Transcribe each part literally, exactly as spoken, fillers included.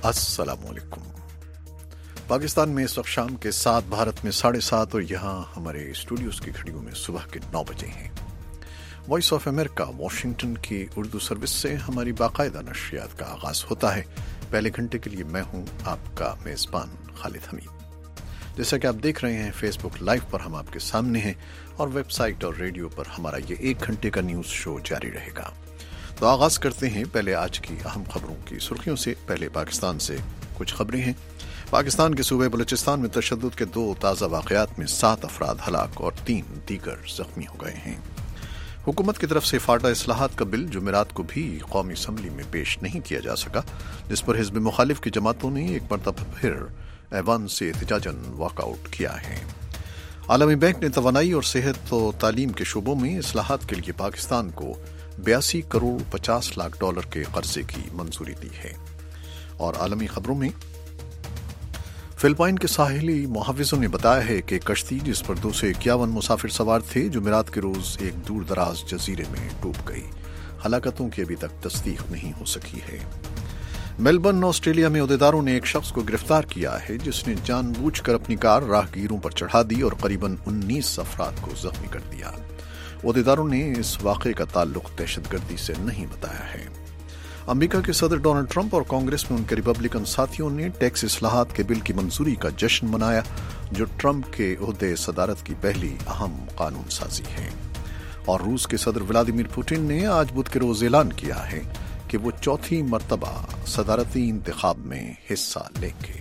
अस्सलाम वालेकुम। पाकिस्तान में इस वक्त शाम के सात, भारत में साढ़े सात और यहाँ हमारे स्टूडियोज की घड़ियों में सुबह के नौ बजे हैं। वॉइस ऑफ अमेरिका वाशिंगटन की उर्दू सर्विस से हमारी बाकायदा नशरियात का आगाज होता है। पहले घंटे के लिए मैं हूँ आपका मेज़बान खालिद हमीद। जैसा कि आप देख रहे हैं, फेसबुक लाइव पर हम आपके सामने हैं और वेबसाइट और रेडियो पर हमारा ये एक घंटे का न्यूज़ शो जारी रहेगा। तो आगाज करते हैं पहले आज की अहम खबरों की सुर्खियों से। पहले पाकिस्तान से कुछ खबरें हैं। पाकिस्तान के सूबे बलूचिस्तान में तशद्दुद के दो ताज़ा वाक़यात में सात अफराद हलाक और तीन दीगर जख्मी हो गए हैं। हुकूमत की तरफ से फाटा इस्लाहात का बिल जुमेरात को भी कौमी असम्बली में पेश नहीं किया जा सका, जिस पर हिज़्ब मुखालिफ की जमातों ने एक मरतबा फिर ऐवान से एहतजाजन वॉकआउट किया है। आलमी बैंक ने तवानाई और सेहत और तालीम के शोबों में इस्लाहात के लिए पाकिस्तान को बयासी करोड़ पचास लाख डॉलर के कर्जे की मंजूरी दी है। और आलमी खबरों में फिलिपाइन के साहिली मुहाफिजों ने बताया है कि कश्ती जिस पर दो सौ इक्यावन मुसाफिर सवार थे जुमेरात के रोज एक दूर दराज जजीरे में डूब गई। हलाकतों की अभी तक तस्दीक नहीं हो सकी है। मेलबर्न ऑस्ट्रेलिया में ओहदेदारों ने एक शख्स को गिरफ्तार किया है जिसने जानबूझकर अपनी कार राहगीरों पर चढ़ा दी और करीबन उन्नीस अफराद को जख्मी कर दिया। ओहदेदारों ने इस वाक़े का ताल्लुक दहशतगर्दी से नहीं बताया है। अमेरिका के सदर डोनाल्ड ट्रंप और कांग्रेस में उनके रिपब्लिकन साथियों ने टैक्स इस्लाहात के बिल की मंजूरी का जश्न मनाया, जो ट्रंप के ओहदे सदारत की पहली अहम कानून साजी है। और रूस के सदर व्लादिमीर पुतिन ने आज बुध के रोज ऐलान किया है कि वो चौथी मरतबा सदारती इंतखाब में हिस्सा लेंगे।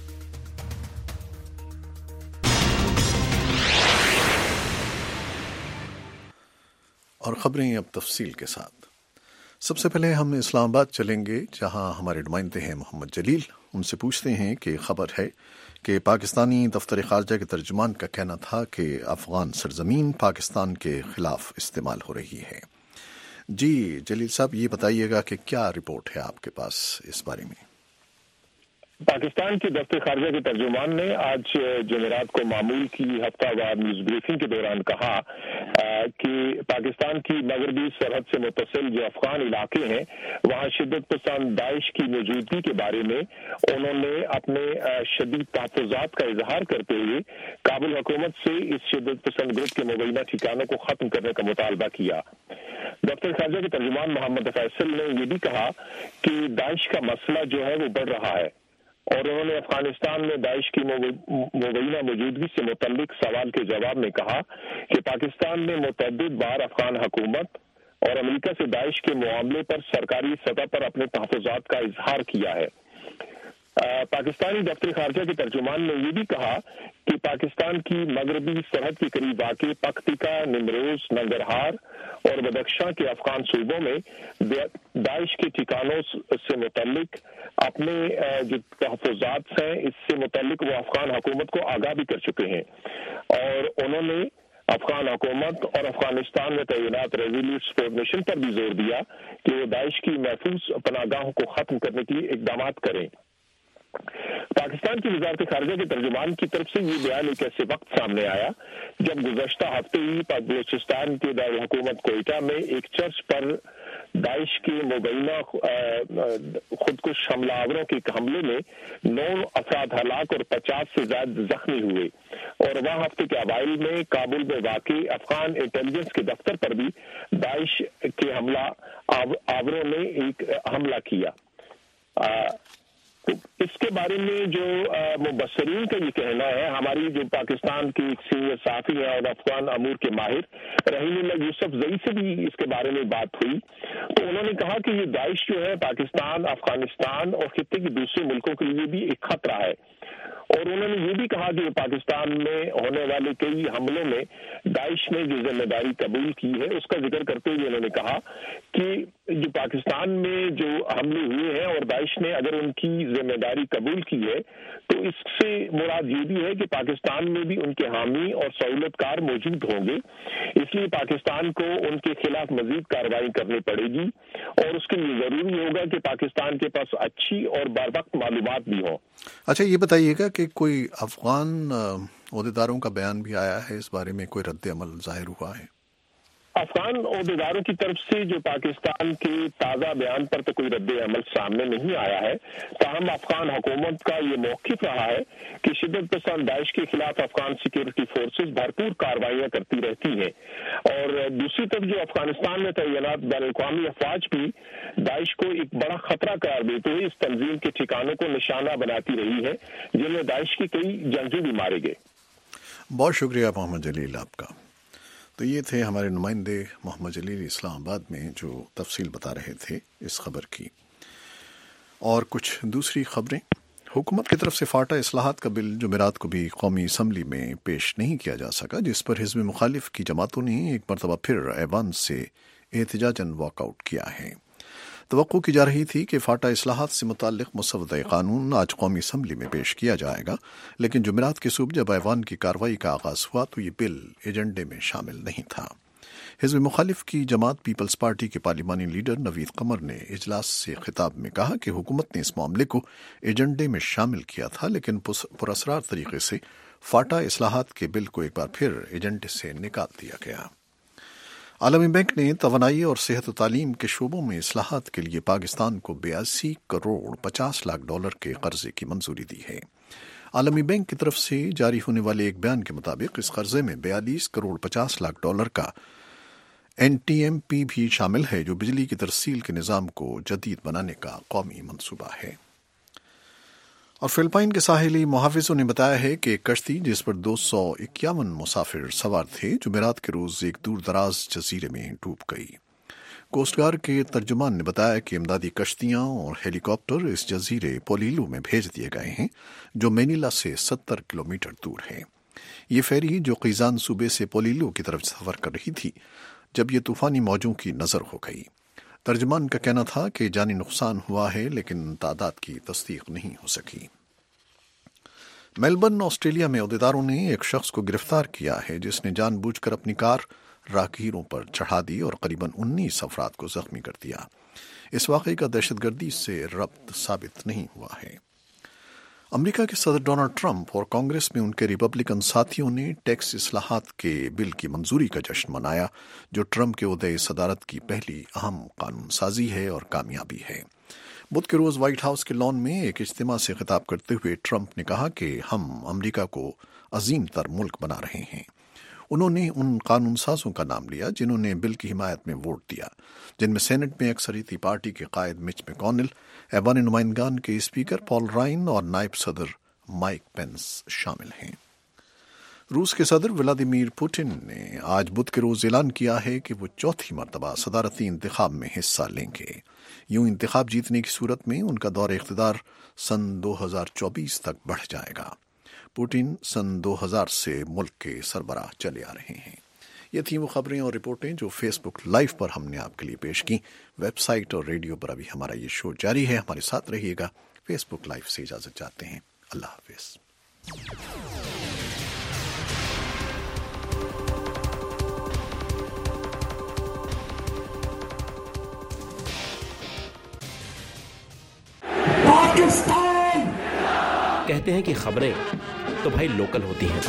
और खबरें अब तफसील के साथ। सबसे पहले हम इस्लामाबाद चलेंगे, जहां हमारे नुमाइंदे हैं मोहम्मद जलील। उनसे पूछते हैं कि खबर है कि पाकिस्तानी दफ्तर खारजा के तर्जुमान का कहना था कि अफगान सरजमीन पाकिस्तान के खिलाफ इस्तेमाल हो रही है। जी जलील साहब, ये बताइएगा कि क्या रिपोर्ट है आपके पास इस बारे में? पाकिस्तान की दफ्तर खारजा के तर्जुमान ने आज जुमेरात को मामूल की हफ्तावार न्यूज ब्रीफिंग के दौरान कहा कि पाकिस्तान की मगरबी सरहद से मुतसिल जो अफगान इलाके हैं वहां शिद्दत पसंद दाइश की मौजूदगी के बारे में उन्होंने अपने शदीद तहफ़्फ़ुज़ात का इजहार करते हुए काबुल हुकूमत से इस शिद्दत पसंद ग्रुप के मुबैना ठिकानों को खत्म करने का मुतालबा किया। दफ्तर खारजा के तर्जुमान मोहम्मद फैसल ने यह भी कहा कि दाइश का मसला जो है वो बढ़ रहा है और उन्होंने अफगानिस्तान में दाइश की मुबैना मौजूदगी से मुतल्लिक सवाल के जवाब में कहा कि पाकिस्तान ने मुतअद्दिद बार अफगान हुकूमत और अमेरिका से दाइश के मामले पर सरकारी सतह पर अपने तहफ़्फ़ुज़ात का इजहार किया है। पाकिस्तानी दफ्तर खारजा के तर्जुमान ने यह भी कहा कि पाकिस्तान की मगरबी सरहद के करीब वाक़े पख्तिका, निमरोज, नंगरहार और बदख्शां के अफगान सूबों में दाइश के ठिकानों से मुतल्लिक अपने जो तहफ़्फ़ुज़ात हैं इससे मुतल्लिक वो अफगान हुकूमत को आगाह भी कर चुके हैं और उन्होंने अफगान हुकूमत और अफगानिस्तान में तैनात रेज़ोल्यूट सपोर्ट मिशन पर भी जोर दिया कि वो दाइश की महफूज पनाहगाहों को खत्म करने के लिए इक़दाम करें। पाकिस्तान की वज़ारत खारजा के तर्जुमान की तरफ से ये बयान एक ऐसे वक्त सामने आया जब गुज़श्ता हफ्ते ही बलूचिस्तान के दारुल हुकूमत कोयटा में एक चर्च पर दाइश के मुबैना खुदकुश हमलावरों के हमले में नौ अफराद हलाक और पचास से ज्यादा जख्मी हुए और वह हफ्ते के अवाइल में काबुल में वाक़ई अफगान इंटेलिजेंस के दफ्तर पर भी दाइश के हमला आव, आवरों ने एक हमला किया। आ, तो इसके बारे में जो मुबस्सरीन का ये कहना है, हमारी जो पाकिस्तान की एक सीनियर साफी है और अफगान अमूर के माहिर रहीमुल्लाह यूसुफ जई से भी इसके बारे में बात हुई, तो उन्होंने कहा कि ये दाइश जो है पाकिस्तान, अफगानिस्तान और खित्ते के दूसरे मुल्कों के लिए भी एक खतरा है और उन्होंने ये भी कहा कि पाकिस्तान में होने वाले कई हमलों में दाइश ने जो जिम्मेदारी कबूल की है उसका जिक्र करते हुए उन्होंने कहा कि जो पाकिस्तान में जो हमले हुए हैं और दाइश ने अगर उनकी जिम्मेदारी कबूल की है तो इससे मुराद ये भी है कि पाकिस्तान में भी उनके हामी और सहूलतकार मौजूद होंगे, इसलिए पाकिस्तान को उनके खिलाफ मजीद कार्रवाई करनी पड़ेगी और उसके लिए जरूरी होगा कि पाकिस्तान के पास अच्छी और बरवक्त मालूमात भी हो। अच्छा, ये बताइएगा कि कोई अफगान ओहदेदारों का बयान भी आया है, इस बारे में कोई रद्द अमल जाहिर हुआ है? افغان عہدیداروں کی طرف سے جو پاکستان کے تازہ بیان پر تو کوئی رد عمل سامنے نہیں آیا ہے، تاہم افغان حکومت کا یہ موقف رہا ہے کہ شدت پسند داعش کے خلاف افغان سیکیورٹی فورسز بھرپور کارروائیاں کرتی رہتی ہیں، اور دوسری طرف جو افغانستان میں تعینات بین الاقوامی افواج بھی داعش کو ایک بڑا خطرہ قرار دیتے ہوئے اس تنظیم کے ٹھکانوں کو نشانہ بناتی رہی ہے، جن میں داعش کے کئی جنگجو بھی مارے گئے۔ بہت شکریہ محمد جلیل آپ کا۔ تو یہ تھے ہمارے نمائندے محمد جلیل اسلام آباد میں جو تفصیل بتا رہے تھے اس خبر کی۔ اور کچھ دوسری خبریں، حکومت کی طرف سے فاٹا اصلاحات کا بل جمعرات کو بھی قومی اسمبلی میں پیش نہیں کیا جا سکا، جس پر حزب مخالف کی جماعتوں نے ایک مرتبہ پھر ایوان سے احتجاجاً واک آؤٹ کیا ہے۔ توقع کی جا رہی تھی کہ فاٹا اصلاحات سے متعلق مسودہ قانون آج قومی اسمبلی میں پیش کیا جائے گا، لیکن جمعرات کی صبح جب ایوان کی کارروائی کا آغاز ہوا تو یہ بل ایجنڈے میں شامل نہیں تھا۔ حزب مخالف کی جماعت پیپلز پارٹی کے پارلیمانی لیڈر نوید قمر نے اجلاس سے خطاب میں کہا کہ حکومت نے اس معاملے کو ایجنڈے میں شامل کیا تھا، لیکن پراسرار طریقے سے فاٹا اصلاحات کے بل کو ایک بار پھر ایجنڈے سے نکال دیا گیا۔ عالمی بینک نے توانائی اور صحت و تعلیم کے شعبوں میں اصلاحات کے لیے پاکستان کو بیاسی کروڑ پچاس لاکھ ڈالر کے قرضے کی منظوری دی ہے۔ عالمی بینک کی طرف سے جاری ہونے والے ایک بیان کے مطابق اس قرضے میں بیالیس کروڑ پچاس لاکھ ڈالر کا این ٹی ایم پی بھی شامل ہے، جو بجلی کی ترسیل کے نظام کو جدید بنانے کا قومی منصوبہ ہے۔ اور فلپائن کے ساحلی محافظوں نے بتایا ہے کہ ایک کشتی جس پر دو سو اکیاون مسافر سوار تھے جمعرات کے روز ایک دور دراز جزیرے میں ڈوب گئی۔ کوسٹ گارڈ کے ترجمان نے بتایا کہ امدادی کشتیاں اور ہیلی کاپٹر اس جزیرے پولیلو میں بھیج دیے گئے ہیں، جو مینیلا سے ستر کلومیٹر دور ہے۔ یہ فیری جو قیزان صوبے سے پولیلو کی طرف سفر کر رہی تھی جب یہ طوفانی موجوں کی نظر ہو گئی۔ ترجمان کا کہنا تھا کہ جانی نقصان ہوا ہے، لیکن تعداد کی تصدیق نہیں ہو سکی۔ میلبرن آسٹریلیا میں عہدیداروں نے ایک شخص کو گرفتار کیا ہے جس نے جان بوجھ کر اپنی کار راہگیروں پر چڑھا دی اور قریباً انیس افراد کو زخمی کر دیا۔ اس واقعے کا دہشت گردی سے ربط ثابت نہیں ہوا ہے۔ امریکہ کے صدر ڈونلڈ ٹرمپ اور کانگریس میں ان کے ریپبلکن ساتھیوں نے ٹیکس اصلاحات کے بل کی منظوری کا جشن منایا، جو ٹرمپ کے عہدۂ صدارت کی پہلی اہم قانون سازی ہے اور کامیابی ہے۔ بدھ کے روز وائٹ ہاؤس کے لان میں ایک اجتماع سے خطاب کرتے ہوئے ٹرمپ نے کہا کہ ہم امریکہ کو عظیم تر ملک بنا رہے ہیں۔ انہوں نے ان قانون سازوں کا نام لیا جنہوں نے بل کی حمایت میں ووٹ دیا، جن میں سینٹ میں اکثریتی پارٹی کے قائد مچ میکونل، ایوان نمائندگان کے اسپیکر پال رائن اور نائب صدر مائک پینس شامل ہیں۔ روس کے صدر ولادیمیر پوٹن نے آج بدھ کے روز اعلان کیا ہے کہ وہ چوتھی مرتبہ صدارتی انتخاب میں حصہ لیں گے۔ یوں انتخاب جیتنے کی صورت میں ان کا دور اقتدار سن دو ہزار چوبیس تک بڑھ جائے گا۔ پوٹن سن دو ہزار سے ملک کے سربراہ چلے آ رہے ہیں۔ یہ تھیں وہ خبریں اور رپورٹیں جو فیس بک لائیو پر ہم نے آپ کے لیے پیش کی۔ ویب سائٹ اور ریڈیو پر ابھی ہمارا یہ شو جاری ہے، ہمارے ساتھ رہیے گا۔ فیس بک لائیو سے اجازت چاہتے ہیں، اللہ حافظ۔ پاکستان کہتے ہیں کہ خبریں تو بھائی لوکل ہوتی ہیں،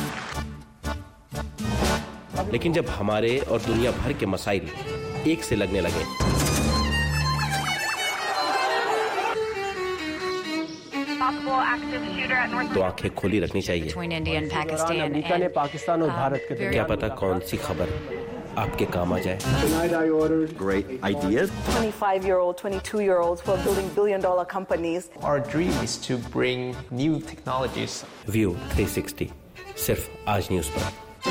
لیکن جب ہمارے اور دنیا بھر کے مسائل ایک سے لگنے لگے تو آنکھیں کھلی رکھنی چاہیے۔ امریکہ نے پاکستان اور بھارت کے کیا پتا کون سی خبر آپ کے کام آ جائے۔ Great ideas. twenty-five year old, twenty-two year olds who are building billion dollar companies. Our dream is to bring new technologies. View three sixty صرف آج نیوز پر۔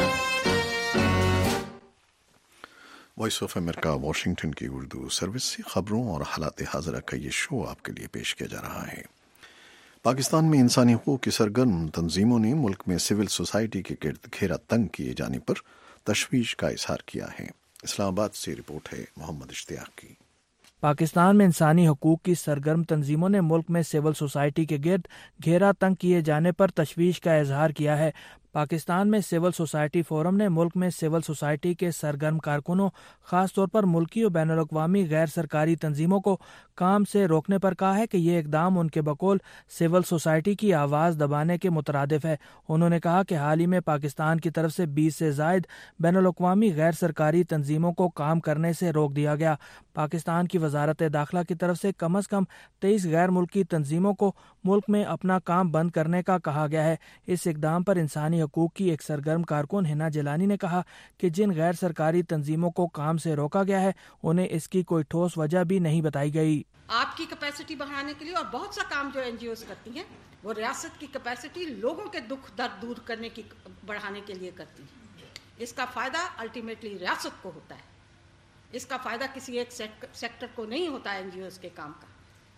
وائس آف امریکہ واشنگٹن کی اردو سروس سے خبروں اور حالات حاضرہ کا یہ شو آپ کے لیے پیش کیا جا رہا ہے۔ پاکستان میں انسانی حقوق کی سرگرم تنظیموں نے ملک میں سول سوسائٹی کے گرد گھیرا تنگ کیے جانے پر تشویش کا اظہار کیا ہے۔ اسلام آباد سے رپورٹ ہے محمد اشتیاق کی۔ پاکستان میں انسانی حقوق کی سرگرم تنظیموں نے ملک میں سول سوسائٹی کے گرد گھیرا تنگ کیے جانے پر تشویش کا اظہار کیا ہے۔ پاکستان میں سول سوسائٹی فورم نے ملک میں سول سوسائٹی کے سرگرم کارکنوں خاص طور پر ملکی اور بین الاقوامی غیر سرکاری تنظیموں کو کام سے روکنے پر کہا ہے کہ یہ اقدام ان کے بقول سول سوسائٹی کی آواز دبانے کے مترادف ہے۔ انہوں نے کہا کہ حال ہی میں پاکستان کی طرف سے بیس سے زائد بین الاقوامی غیر سرکاری تنظیموں کو کام کرنے سے روک دیا گیا۔ پاکستان کی وزارت داخلہ کی طرف سے کم از کم تیئیس غیر ملکی تنظیموں کو ملک میں اپنا کام بند کرنے کا کہا گیا ہے۔ اس اقدام پر انسانی حقوق کی ایک سرگرم کارکن ہنا جیلانی نے کہا کہ جن غیر سرکاری تنظیموں کو کام سے روکا گیا ہے انہیں اس کی کوئی ٹھوس وجہ بھی نہیں بتائی گئی۔ آپ کی کیپیسٹی بڑھانے کے لیے اور بہت سا کام جو این جی اوز کرتی ہیں وہ ریاست کی کیپیسٹی لوگوں کے دکھ درد دور کرنے کی بڑھانے کے لیے کرتی ہیں۔ اس کا فائدہ الٹیمیٹلی ریاست کو ہوتا ہے، اس کا فائدہ کسی ایک سیکٹر کو نہیں ہوتا ہے این جی اوز کے کام کا۔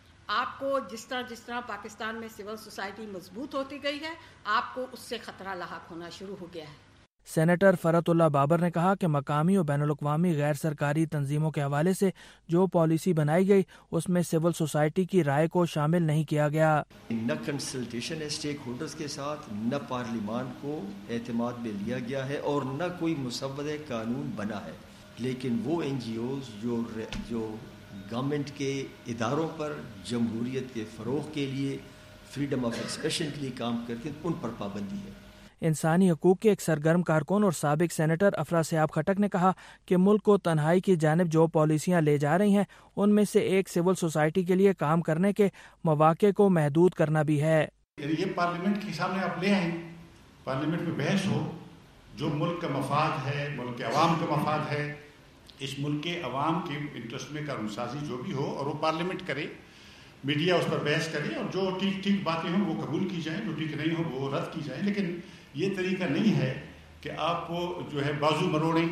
آپ کو جس طرح جس طرح پاکستان میں سول سوسائٹی مضبوط ہوتی گئی ہے آپ کو اس سے خطرہ لاحق ہونا شروع ہو گیا ہے۔ سینیٹر فرحت اللہ بابر نے کہا کہ مقامی اور بین الاقوامی غیر سرکاری تنظیموں کے حوالے سے جو پالیسی بنائی گئی اس میں سول سوسائٹی کی رائے کو شامل نہیں کیا گیا۔ نہ کنسلٹیشن ہے اسٹیک ہولڈرز کے ساتھ، نہ پارلیمان کو اعتماد میں لیا گیا ہے اور نہ کوئی مسودہ قانون بنا ہے، لیکن وہ این جی اوز جو جو گورنمنٹ کے اداروں پر جمہوریت کے فروغ کے لیے، فریڈم آف ایکسپریشن کے لیے کام کرتے ہیں، ان پر پابندی ہے۔ انسانی حقوق کے ایک سرگرم کارکن اور سابق سینیٹر افرا سیاب خٹک نے کہا کہ ملک کو تنہائی کی جانب جو پالیسیاں لے جا رہی ہیں ان میں سے ایک سول سوسائٹی کے لیے کام کرنے کے مواقع کو محدود کرنا بھی ہے۔ یہ پارلیمنٹ کے سامنے آپ لے آئیں، پارلیمنٹ میں بحث ہو، جو ملک کا مفاد ہے، ملک کے عوام کا مفاد ہے، اس ملک کے عوام کے انٹرسٹ میں قانون سازی جو بھی ہو، اور وہ پارلیمنٹ کرے، میڈیا اس پر بحث کرے، اور جو ٹھیک ٹھیک باتیں ہوں وہ قبول کی جائیں، جو ٹھیک نہیں ہوں وہ رد کی جائیں۔ لیکن یہ طریقہ نہیں ہے کہ آپ کو جو ہے بازو مروڑیں،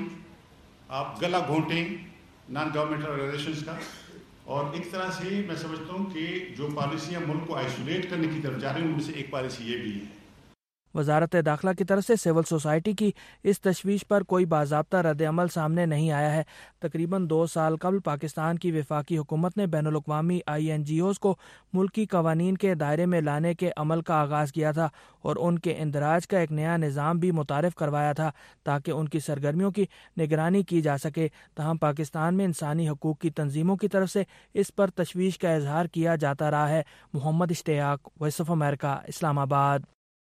آپ گلا گھونٹیں نان گورنمنٹ آرگنائزیشنز کا، اور ایک طرح سے میں سمجھتا ہوں کہ جو پالیسیاں ملک کو آئسولیٹ کرنے کی طرف جا رہی ہیں ان میں سے ایک پالیسی یہ بھی ہے۔ وزارت داخلہ کی طرف سے سول سوسائٹی کی اس تشویش پر کوئی باضابطہ رد عمل سامنے نہیں آیا ہے۔ تقریباً دو سال قبل پاکستان کی وفاقی حکومت نے بین الاقوامی آئی این جی اوز کو ملکی قوانین کے دائرے میں لانے کے عمل کا آغاز کیا تھا اور ان کے اندراج کا ایک نیا نظام بھی متعارف کروایا تھا تاکہ ان کی سرگرمیوں کی نگرانی کی جا سکے۔ تاہم پاکستان میں انسانی حقوق کی تنظیموں کی طرف سے اس پر تشویش کا اظہار کیا جاتا رہا ہے۔ محمد اشتیاق، وائس آف امریکہ، اسلام آباد۔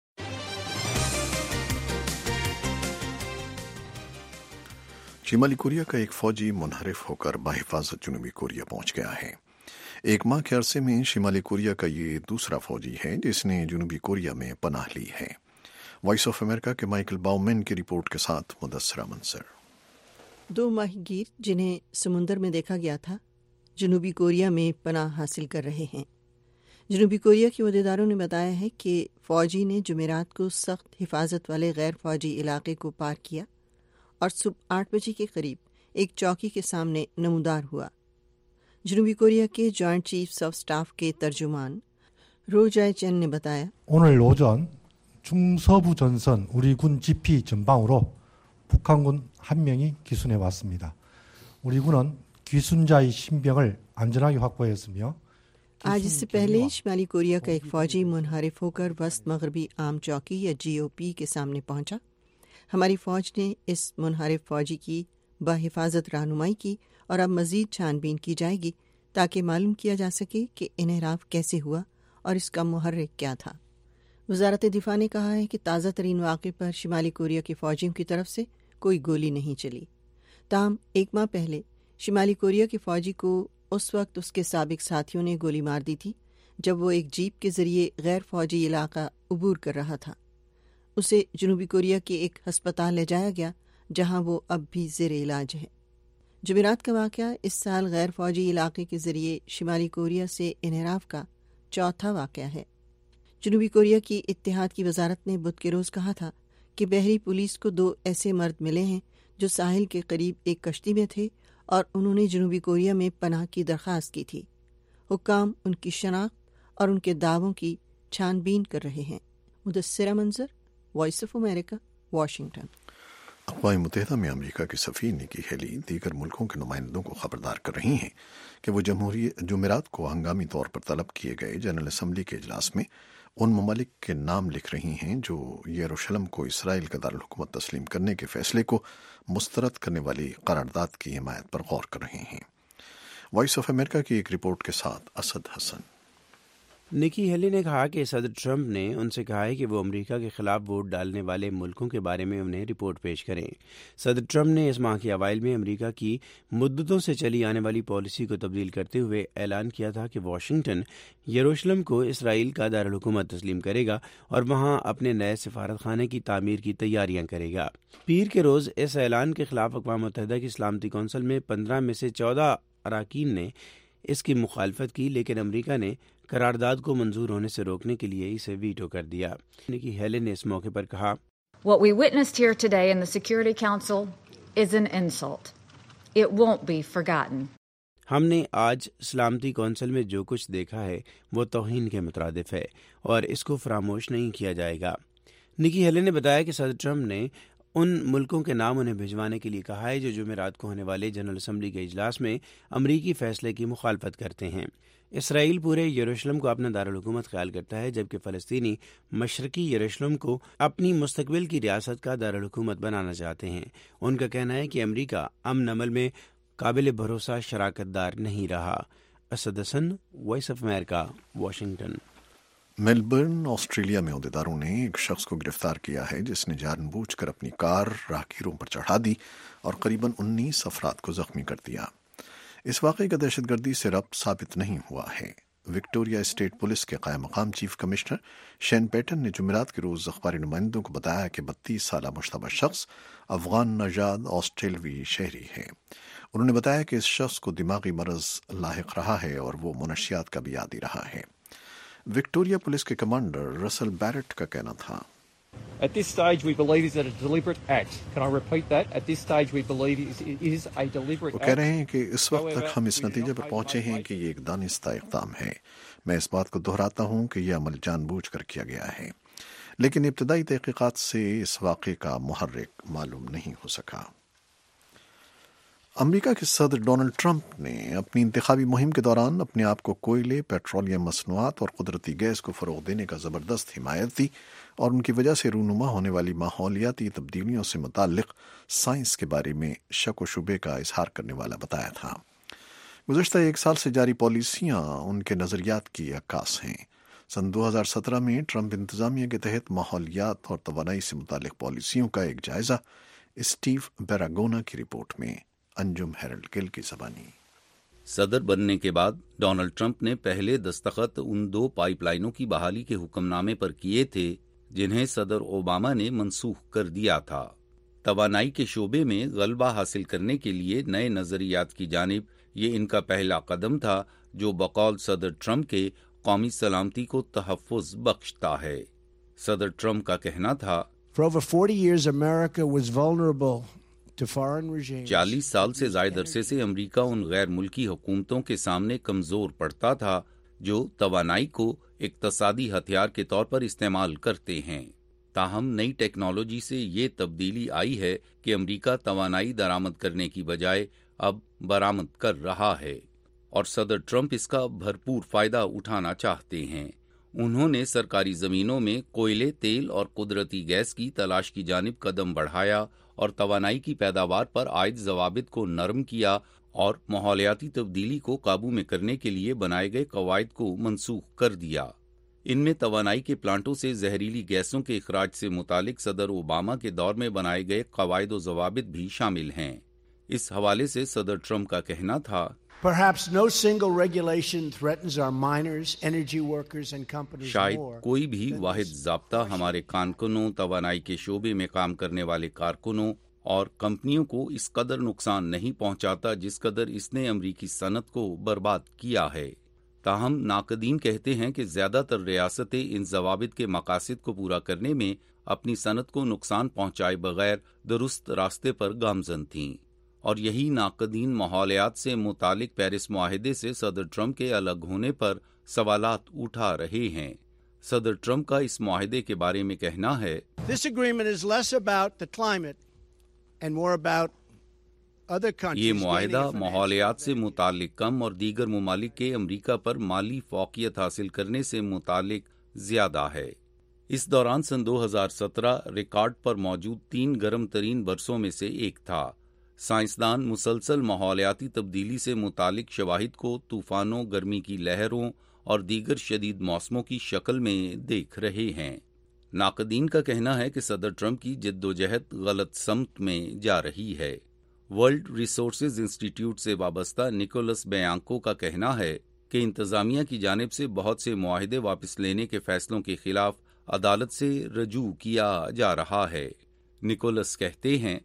شمالی کوریا کا ایک فوجی منحرف ہو کر بحفاظت جنوبی کوریا پہنچ گیا ہے۔ ایک ماہ کے عرصے میں شمالی کوریا کا یہ دوسرا فوجی ہے جس نے جنوبی کوریا میں پناہ لی ہے۔ وائس آف امریکہ کے مائیکل باؤمین کی رپورٹ کے ساتھ مدثرہ منصر۔ دو ماہی گیر جنہیں سمندر میں دیکھا گیا تھا جنوبی کوریا میں پناہ حاصل کر رہے ہیں۔ جنوبی کوریا کے عہدیداروں نے بتایا ہے کہ فوجی نے جمعرات کو سخت حفاظت والے غیر فوجی علاقے کو پار کیا اور صبح آٹھ بجے کے قریب ایک چوکی کے سامنے نمودار ہوا۔ جنوبی کوریا کے جوائنٹ چیفز آف سٹاف کے ترجمان رو جائے چین نے بتایا 오늘 오전 중서부 전선 우리 군 지피 전방으로 북한군 한 명이 귀순해 왔습니다. 우리 군은 귀순자의 신병을 안전하게 확보했으며 آج اس سے پہلے شمالی کوریا کا ایک فوجی منحرف ہو کر وسط مغربی عام چوکی یا جی او پی کے سامنے پہنچا۔ ہماری فوج نے اس منحرف فوجی کی بحفاظت رہنمائی کی اور اب مزید چھان بین کی جائے گی تاکہ معلوم کیا جا سکے کہ انحراف کیسے ہوا اور اس کا محرک کیا تھا۔ وزارت دفاع نے کہا ہے کہ تازہ ترین واقعے پر شمالی کوریا کے فوجیوں کی طرف سے کوئی گولی نہیں چلی۔ تاہم ایک ماہ پہلے شمالی کوریا کے فوجی کو اس وقت اس کے سابق ساتھیوں نے گولی مار دی تھی جب وہ ایک جیپ کے ذریعے غیر فوجی علاقہ عبور کر رہا تھا۔ اسے جنوبی کوریا کے ایک ہسپتال لے جایا گیا جہاں وہ اب بھی زیر علاج ہے۔ جمعرات کا واقعہ اس سال غیر فوجی علاقے کے ذریعے شمالی کوریا سے انحراف کا چوتھا واقعہ ہے۔ جنوبی کوریا کی اتحاد کی وزارت نے بدھ کے روز کہا تھا کہ بحری پولیس کو دو ایسے مرد ملے ہیں جو ساحل کے قریب ایک کشتی میں تھے اور انہوں نے جنوبی کوریا میں پناہ کی درخواست کی تھی۔ حکام ان کی شناخت اور ان کے دعووں کی چھان بین کر رہے ہیں۔ مدثرہ منظر، وائس آف امریکہ، واشنگٹن۔ اقوام متحدہ میں امریکہ کے سفیر نکی ہیلی دیگر ملکوں کے نمائندوں کو خبردار کر رہی ہیں کہ وہ جمہوری جمعرات کو ہنگامی طور پر طلب کیے گئے جنرل اسمبلی کے اجلاس میں उन ममालिक के नाम लिख रही हैं जो यरूशलेम को इसराइल का दारुल-हुकूमत तस्लीम करने के फैसले को मुस्तरद करने वाली करारदाद की हिमायत पर गौर कर रहे हैं। वॉइस ऑफ अमेरिका की एक रिपोर्ट के साथ असद हसन। निकी हेली ने कहा कि सदर ट्रंप ने उनसे कहा है कि वो अमेरिका के खिलाफ वोट डालने वाले मुल्कों के बारे में उन्हें रिपोर्ट पेश करें। सदर ट्रंप ने इस माह के अवाइल में अमेरिका की मुद्दतों से चली आने वाली पॉलिसी को तब्दील करते हुए ऐलान किया था कि वाशिंगटन यरूशलेम को इसराइल का दारुल हुकूमत तस्लीम करेगा और वहां अपने नए सिफारत खाने की तामीर की तैयारियां करेगा। पीर के रोज इस ऐलान के खिलाफ अक़वाम मुत्तहिदा की सलामती कौंसिल में पंद्रह में से चौदह अरकान ने इसकी मुखालफत की, लेकिन अमेरिका ने करारदाद को मंजूर होने से रोकने के लिए इसे वीटो कर दिया। निकी हेली ने इस मौके पर कहा, What we witnessed here today in the Security Council is an insult. It won't be forgotten. हमने आज सलामती कौंसिल में जो कुछ देखा है वो तौहीन के मुतरादिफ है और इसको फरामोश नहीं किया जाएगा। निकी हेली ने बताया कि सदर ट्रंप ने उन मुल्कों के नाम उन्हें भिजवाने के लिए कहा है जो जुमेरात को होने वाले जनरल असम्बली के इजलास में अमरीकी फैसले की मुखालफत करते हैं। इसराइल पूरे यरूशलेम को अपना दारुल हुकूमत ख्याल करता है, जबकि फ़लस्तीनी मशरकी यरूशलेम को अपनी मुस्तकबिल की रियासत का दारुल हुकूमत बनाना चाहते हैं। उनका कहना है कि अमरीका अमन अमल में काबिल भरोसा शराकतदार नहीं रहा। Asad Hasan, Voice of America, Washington. Melbourne, Australia में अहदेदारों ने एक शख्स को गिरफ्तार किया है जिसने जानबूझकर अपनी कार राहगीरों पर चढ़ा दी और करीबन उन्नीस अफराद को जख्मी कर दिया। इस वाक़े का दहशतगर्दी से रब्त साबित नहीं हुआ है। विक्टोरिया स्टेट पुलिस के क़ायम मकाम चीफ कमिश्नर शेन पैटन ने जुमेरात के रोज़ अखबारी नुमाइंदों को बताया कि बत्तीस साल मुश्तबा शख्स अफगान नजाद ऑस्ट्रेलवी शहरी है। उन्होंने बताया कि इस शख्स को दिमागी मरज लाहिक रहा है और वो मुनशियात का भी आदी रहा है। विक्टोरिया पुलिस के कमांडर रसल बैरेट का कहना था, At this stage, we believe is that a deliberate act. Can I repeat that? At this stage, we believe is is a deliberate act. वो कह रहे हैं कि इस वक्त तक हम इस नतीजे पर पहुंचे हैं कि ये एक दानिस्ता इक़दाम है। मैं इस बात को दोहराता हूं कि यह अमल जानबूझकर किया गया है, लेकिन इब्तदाई तहक़ीक़ात से इस वाक़े का मुहर्रिक मालूम नहीं हो सका। अमेरिका के सदर डोनाल्ड ट्रंप ने अपनी इंतखाबी मुहिम के दौरान अपने आप को कोयले, पेट्रोलियम मसनूआत और कुदरती गैस को फ़रोग़ देने का ज़बरदस्त हिमायत दी और उनकी वजह से रूनुमा होने वाली माहौलियाती तब्दीलियों से मुताल्लिक़ साइंस के बारे में शक व शुबे का इजहार करने वाला बताया था। गुज़श्ता एक साल से जारी पॉलिसियाँ उनके नज़रियात की अक्कास हैं। सन दो हज़ार सत्रह में ट्रंप इंतज़ामिया के तहत माहौलियात और तवानाई से मुताल्लिक़ पॉलिसियों का एक जायज़ा स्टीव बेरागोना की रिपोर्ट में। अंजुम हेरल्ड गिल की ज़बानी। सदर बनने के बाद डोनाल्ड ट्रंप ने पहले दस्तखत उन दो पाइपलाइनों की बहाली के हुक्मनामे पर किए थे जिन्हें सदर ओबामा ने मनसूख कर दिया था। तवानाई के शोबे में गलबा हासिल करने के लिए नए नजरियात की जानिब ये इनका पहला कदम था जो बकौल सदर ट्रंप के कौमी सलामती को तहफ़्फ़ुज़ बख्शता है। सदर ट्रंप का कहना था, चालीस साल से ज़ायद अरसे से अमरीका उन गैर मुल्की हुकूमतों के सामने कमज़ोर पड़ता था जो तवानाई को इक़्तिसादी हथियार के तौर पर इस्तेमाल करते हैं। ताहम नई टेक्नोलॉजी से ये तब्दीली आई है कि अमरीका तवानाई दरामद करने की बजाय अब बरामद कर रहा है और सदर ट्रंप इसका भरपूर फ़ायदा उठाना चाहते हैं। उन्होंने सरकारी ज़मीनों में कोयले, तेल और कुदरती गैस की तलाश की जानिब कदम बढ़ाया और तवानाई की पैदावार पर आयद ज़वाबित को नरम किया और माहौलियाती तब्दीली को काबू में करने के लिए बनाए गए कवायद को मनसूख कर दिया। इनमें तवानाई के प्लांटों से जहरीली गैसों के इखराज से मुतालिक सदर ओबामा के दौर में बनाए गए कवायद व ज़वाबित भी शामिल हैं। इस हवाले से सदर ट्रंप का कहना था, Perhaps no single regulation threatens our miners, energy workers and companies शायद more. कोई भी वाहिद ज़ाब्ता हमारे कारकुनों, तवानाई के शोबे में काम करने वाले कारकुनों और कंपनियों को इस कदर नुकसान नहीं पहुंचाता जिस कदर इसने अमरीकी सनत को बर्बाद किया है। ताहम नाकदीन कहते हैं कि ज़्यादातर रियासतें इन ज़वाबित के मकासद को पूरा करने में अपनी सनत को नुकसान पहुंचाए बगैर दुरुस्त रास्ते पर गामजन थीं और यही नाकदीन माहौलियात से मुतालिक पेरिस मुआहिदे से सदर ट्रंप के अलग होने पर सवालात उठा रहे हैं। सदर ट्रंप का इस मुआहिदे के बारे में कहना है, This agreement is less about the climate and more about other countries. ये मुआहिदा माहौलियात से मुतालिक कम और दीगर मुमालिक के अमरीका पर माली फौकियत हासिल करने से मुतालिक زیادہ ہے۔ اس دوران سن دو ہزار سترہ ریکارڈ پر موجود تین گرم ترین برسوں میں سے ایک تھا۔ سائنسدان مسلسل ماحولیاتی تبدیلی سے متعلق شواہد کو طوفانوں، گرمی کی لہروں اور دیگر شدید موسموں کی شکل میں دیکھ رہے ہیں۔ ناقدین کا کہنا ہے کہ صدر ٹرمپ کی جد و جہد غلط سمت میں جا رہی ہے۔ ورلڈ ریسورسز انسٹی ٹیوٹ سے وابستہ نکولس بیانکو کا کہنا ہے کہ انتظامیہ کی جانب سے بہت سے معاہدے واپس لینے کے فیصلوں کے خلاف عدالت سے رجوع کیا جا رہا ہے۔ نکولس کہتے ہیں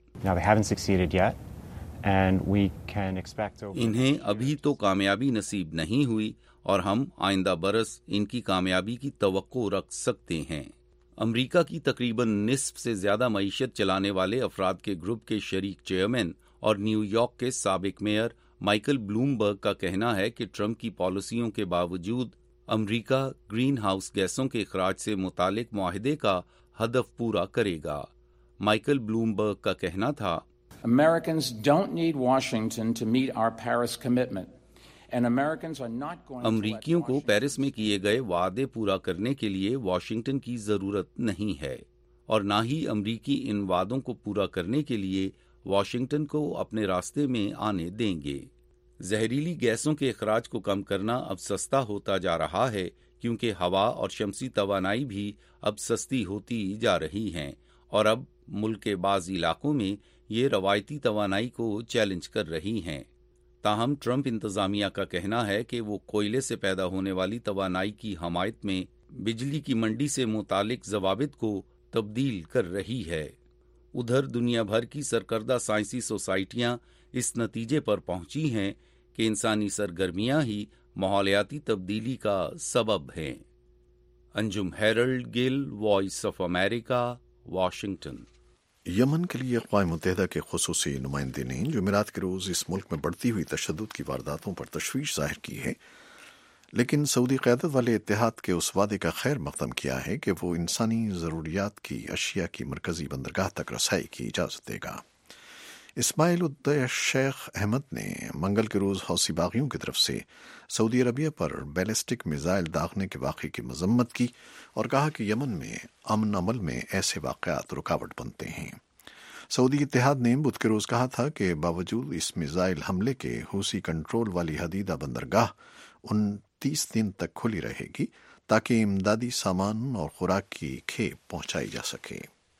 انہیں ابھی تو کامیابی نصیب نہیں ہوئی اور ہم آئندہ برس ان کی کامیابی کی توقع رکھ سکتے ہیں۔ امریکہ کی تقریباً نصف سے زیادہ معیشت چلانے والے افراد کے گروپ کے شریک چیئرمین اور نیو یارک کے سابق میئر مائیکل بلومبرگ کا کہنا ہے کہ ٹرمپ کی پالیسیوں کے باوجود امریکہ گرین ہاؤس گیسوں کے اخراج سے متعلق معاہدے کا ہدف پورا کرے گا۔ مائیکل بلومبرگ کا کہنا تھا، Americans don't need Washington to meet our Paris commitment. امریکیوں کو پیرس میں کیے گئے وعدے پورا کرنے کے لیے واشنگٹن کی ضرورت نہیں ہے، اور نہ ہی امریکی ان وعدوں کو پورا کرنے کے لیے واشنگٹن کو اپنے راستے میں آنے دیں گے۔ زہریلی گیسوں کے اخراج کو کم کرنا اب سستا ہوتا جا رہا ہے کیونکہ ہوا اور شمسی توانائی بھی اب سستی ہوتی جا رہی ہیں، اور اب ملک کے بعض علاقوں میں یہ روایتی توانائی کو چیلنج کر رہی ہیں۔ تاہم ٹرمپ انتظامیہ کا کہنا ہے کہ وہ کوئلے سے پیدا ہونے والی توانائی کی حمایت میں بجلی کی منڈی سے متعلق ضوابط کو تبدیل کر رہی ہے۔ ادھر دنیا بھر کی سرکردہ سائنسی سوسائٹیاں اس نتیجے پر پہنچی ہیں کہ انسانی سرگرمیاں ہی ماحولیاتی تبدیلی کا سبب ہیں۔ Anjum Harold Gill, Voice of America, Washington. Yemen کے لیے اقوام متحدہ کے خصوصی نمائندے نے جمعرات کے روز اس ملک میں بڑھتی ہوئی تشدد کی وارداتوں پر تشویش ظاہر کی ہے، لیکن سعودی قیادت والے اتحاد کے اس وعدے کا خیر مقدم کیا ہے کہ وہ انسانی ضروریات کی اشیاء کی مرکزی بندرگاہ تک رسائی کی اجازت دے گا۔ اسماعیل الدین شیخ احمد نے منگل کے روز حوثی باغیوں کی طرف سے سعودی عربیہ پر بیلسٹک میزائل داغنے کے واقعے کی مذمت کی اور کہا کہ یمن میں امن عمل میں ایسے واقعات رکاوٹ بنتے ہیں۔ سعودی اتحاد نے بدھ کے روز کہا تھا کہ باوجود اس میزائل حملے کے حوثی کنٹرول والی حدیدہ بندرگاہ انتیس دن تک کھلی رہے گی تاکہ امدادی سامان اور خوراک کی کھیپ پہنچائی جا سکے۔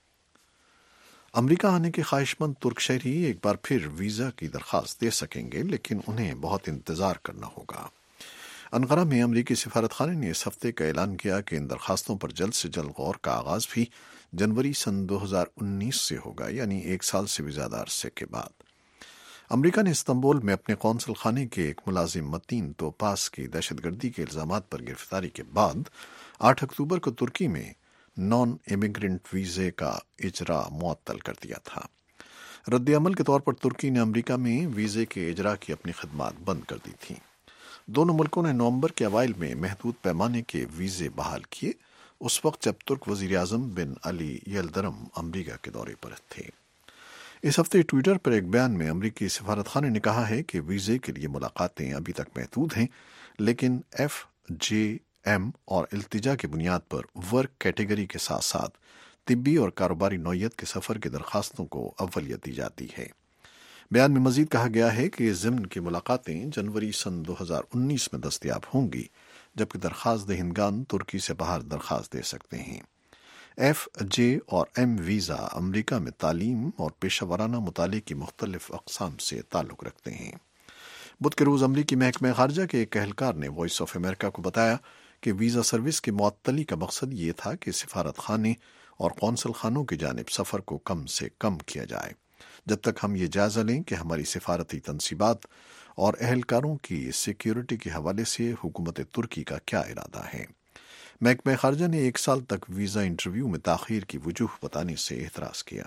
امریکہ آنے کے خواہش مند ترک شہری ایک بار پھر ویزا کی درخواست دے سکیں گے، لیکن انہیں بہت انتظار کرنا ہوگا۔ انقرہ میں امریکی سفارت خانے نے اس ہفتے کا اعلان کیا کہ ان درخواستوں پر جلد سے جلد غور کا آغاز بھی جنوری سن دو ہزار انیس سے ہوگا، یعنی ایک سال سے بھی زیادہ عرصے کے بعد۔ امریکہ نے استنبول میں اپنے قونصل خانے کے ایک ملازم متین توپاس کی دہشت گردی کے الزامات پر گرفتاری کے بعد آٹھ اکتوبر کو ترکی میں نان امیگرنٹ ویزے کا اجرا معطل کر دیا تھا۔ رد عمل کے طور پر ترکی نے امریکہ میں ویزے کے اجرا کی اپنی خدمات بند کر دی تھیں۔ دونوں ملکوں نے نومبر کے اوائل میں محدود پیمانے کے ویزے بحال کیے، اس وقت جب ترک وزیر اعظم بن علی یلدرم امریکہ کے دورے پر تھے۔ اس ہفتے ٹویٹر پر ایک بیان میں امریکی سفارت خانے نے کہا ہے کہ ویزے کے لیے ملاقاتیں ابھی تک محدود ہیں، لیکن ایف جے ایم اور التجا کی بنیاد پر ورک کیٹیگری کے ساتھ ساتھ طبی اور کاروباری نوعیت کے سفر کی درخواستوں کو اولیت دی جاتی ہے۔ بیان میں مزید کہا گیا ہے کہ ضمن کی ملاقاتیں جنوری سن دو ہزار انیس میں دستیاب ہوں گی، جبکہ درخواست دہندگان ترکی سے باہر درخواست دے سکتے ہیں۔ ایف جے اور ایم ویزا امریکہ میں تعلیم اور پیشہ ورانہ مطالعے کی مختلف اقسام سے تعلق رکھتے ہیں۔ بدھ کے روز امریکی محکمہ خارجہ کے ایک اہلکار نے وائس آف امریکہ کو بتایا کہ ویزا سروس کی معطلی کا مقصد یہ تھا کہ سفارت خانے اور قونصل خانوں کی جانب سفر کو کم سے کم کیا جائے، جب تک ہم یہ جائزہ لیں کہ ہماری سفارتی تنصیبات اور اہلکاروں کی سیکیورٹی کے حوالے سے حکومت ترکی کا کیا ارادہ ہے۔ محکمہ خارجہ نے ایک سال تک ویزا انٹرویو میں تاخیر کی وجوہ بتانے سے اعتراض کیا۔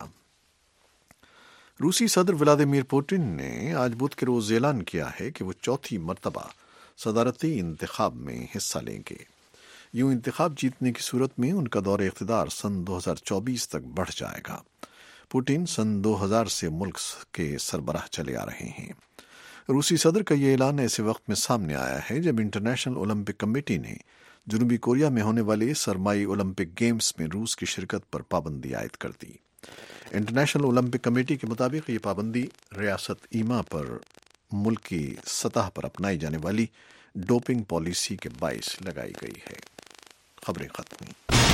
روسی صدر ولادیمیر پوٹن نے آج بدھ کے روز اعلان کیا ہے کہ وہ چوتھی مرتبہ صدارتی انتخاب میں حصہ لیں گے۔ یوں انتخاب جیتنے کی صورت میں ان کا دور اقتدار سن دو ہزار چوبیس تک بڑھ جائے گا۔ پوٹن سن دو ہزار سے ملک کے سربراہ چلے آ رہے ہیں۔ روسی صدر کا یہ اعلان ایسے وقت میں سامنے آیا ہے جب انٹرنیشنل اولمپک کمیٹی نے जनूबी कोरिया में होने वाले सरमाई ओलंपिक गेम्स में रूस की शिरकत पर पाबंदी आयद कर दी। इंटरनेशनल ओलंपिक कमेटी के मुताबिक ये पाबंदी रियासत ईमा पर मुल्क की सतह पर अपनाई जाने वाली डोपिंग पॉलिसी के बायस लगाई गई है। खबरें खत्म हुई।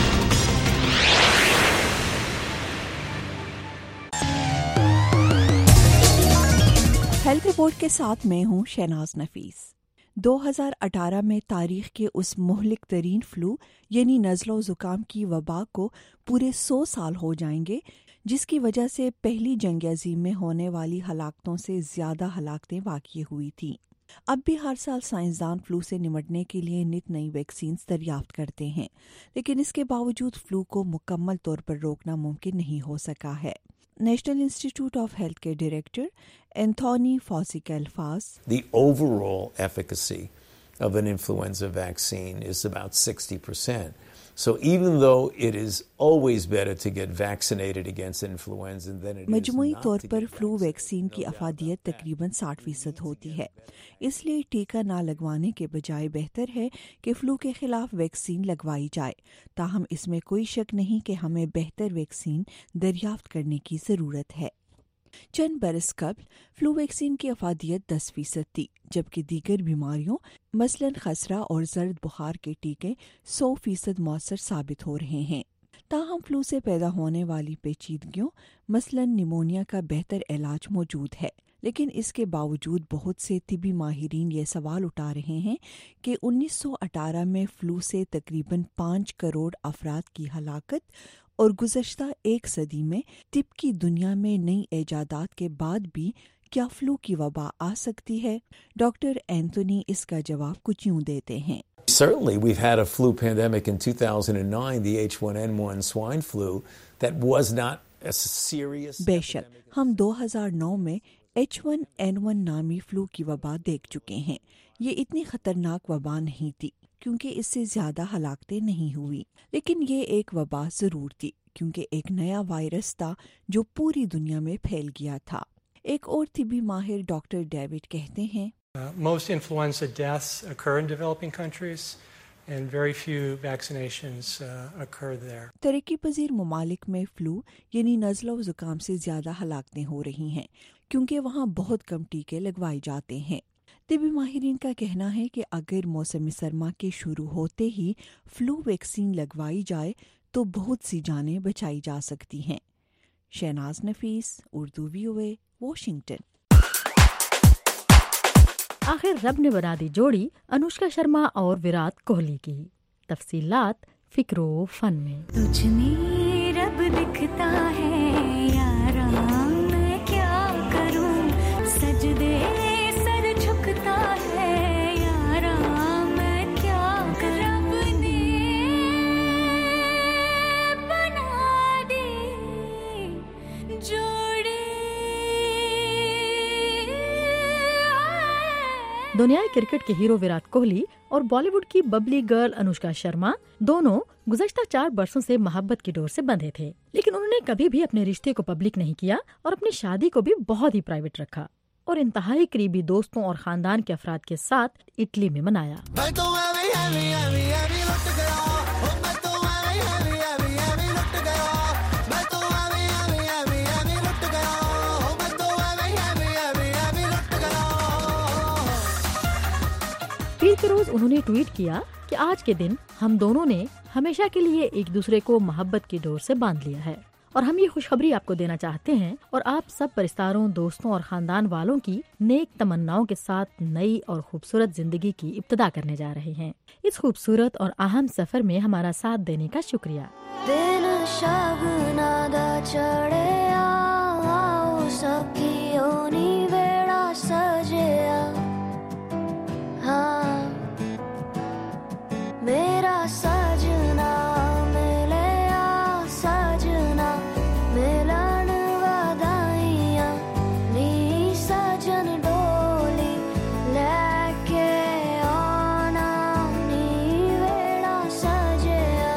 हेल्थ रिपोर्ट के साथ मैं हूं शहनाज नफीस। दो हज़ार अठारह में तारीख के उस मुहलिक तरीन फ्लू यानी नज़लो ज़ुकाम की वबा को पूरे सौ साल हो जाएंगे, जिसकी वजह से पहली जंग अज़ीम में होने वाली हलाकतों से ज़्यादा हलाकतें वाक़ई हुई थीं। अब भी हर साल साइंसदान फ्लू से निमटने के लिए नित नई वैक्सीन्स दरियाफ्त करते हैं, लेकिन इसके बावजूद फ्लू को मुकम्मल तौर पर रोकना मुमकिन नहीं हो सका है। नेशनल इंस्टीट्यूट ऑफ हेल्थ के डायरेक्टर एंथोनी फॉसी के अल्फाज, The overall efficacy of an influenza vaccine is about sixty percent. So even though it is always better to get vaccinated against influenza than it is मजमूई not तौर to पर get flu vaccine की अफादियत तकरीबन साठ फीसद होती है, इसलिए टीका ना लगवाने के बजाय बेहतर है कि फ्लू के खिलाफ वैक्सीन लगवाई जाए। ताहम इसमें कोई शक नहीं कि हमें बेहतर वैक्सीन दरियाफ्त करने की ज़रूरत है। चंद बरस कबल फ्लू वैक्सीन की अफादियत दस फीसद थी, जबकि दीगर बीमारियों मसलन खसरा और जर्द बुखार के टीके सौ फीसद मौसर साबित हो रहे हैं। ताहम फ्लू से पैदा होने वाली पेचीदगियों मसलन निमोनिया का बेहतर इलाज मौजूद है, लेकिन इसके बावजूद बहुत से तिबी माहिरीन ये सवाल उठा रहे हैं कि उन्नीस सौ अठारह में फ्लू से तकरीबन पाँच करोड़ अफराद की हलाकत और गुज़श्ता एक सदी में तिब की दुनिया में नई ईजादात के बाद भी क्या फ्लू की वबा आ सकती है? डॉक्टर एंथोनी इसका जवाब कुछ यूं देते हैं। Certainly, we've had a flu pandemic in two thousand nine, the H one N one swine flu, that was not a serious. बेशक हम दो हज़ार नौ में एच वन एन वन नामी फ्लू की वबा देख चुके हैं। ये इतनी खतरनाक वबा नहीं थी क्योंकि इससे ज्यादा हलाकतें नहीं हुई, लेकिन ये एक वबा जरूर थी क्योंकि एक नया वायरस था जो पूरी दुनिया में फैल गया था। एक और तिबी माहिर डॉक्टर डेविड कहते हैं, Uh, most influenza deaths occur in developing countries and very few vaccinations uh, occur there. तरक्की पजीर ममालिक में फ्लू यानी नज़लो ज़ुकाम से ज्यादा हलाकतें हो रही हैं क्योंकि वहाँ बहुत कम टीके लगवाए जाते हैं। तिबी माहिरीन का कहना है कि अगर मौसम सरमा के शुरू होते ही फ्लू वैक्सीन लगवाई जाए तो बहुत सी जानें बचाई जा सकती हैं। Shahnaz Nafees, Urdu VOA, Washington. आखिर रब ने बना दी जोड़ी अनुष्का शर्मा और विराट कोहली की। तफसीलात फिक्रो फन में। तुझ में रब दिखता है यारा, मैं क्या करूं, सजदे सर झुकता है यारा, मैं क्या करूं। रब ने बना दी जोड़ी। दुनियाई क्रिकेट के हीरो विराट कोहली और बॉलीवुड की बबली गर्ल अनुष्का शर्मा दोनों गुज़श्ता चार बरसों से मोहब्बत की डोर से बंधे थे, लेकिन उन्होंने कभी भी अपने रिश्ते को पब्लिक नहीं किया और अपनी शादी को भी बहुत ही प्राइवेट रखा और इंतहाई करीबी दोस्तों और खानदान के अफराद के साथ इटली में मनाया। पीर के रोज उन्होंने ट्वीट किया कि आज के दिन हम दोनों ने हमेशा के लिए एक दूसरे को मोहब्बत की डोर से बांध लिया है और हम ये खुशखबरी आपको देना चाहते हैं और आप सब परिस्तारों, दोस्तों और खानदान वालों की नेक तमन्नाओं के साथ नई और खूबसूरत जिंदगी की इब्तिदा करने जा रहे हैं। इस खूबसूरत और अहम सफर में हमारा साथ देने का शुक्रिया। दिन शगनादा चढ़े आओ सखियों नी वेड़ा सजया, हाँ मेरा सजना मिले आ सजना मिलन वदाइया नी सजन डोली लेके आना नी वेड़ा सजया।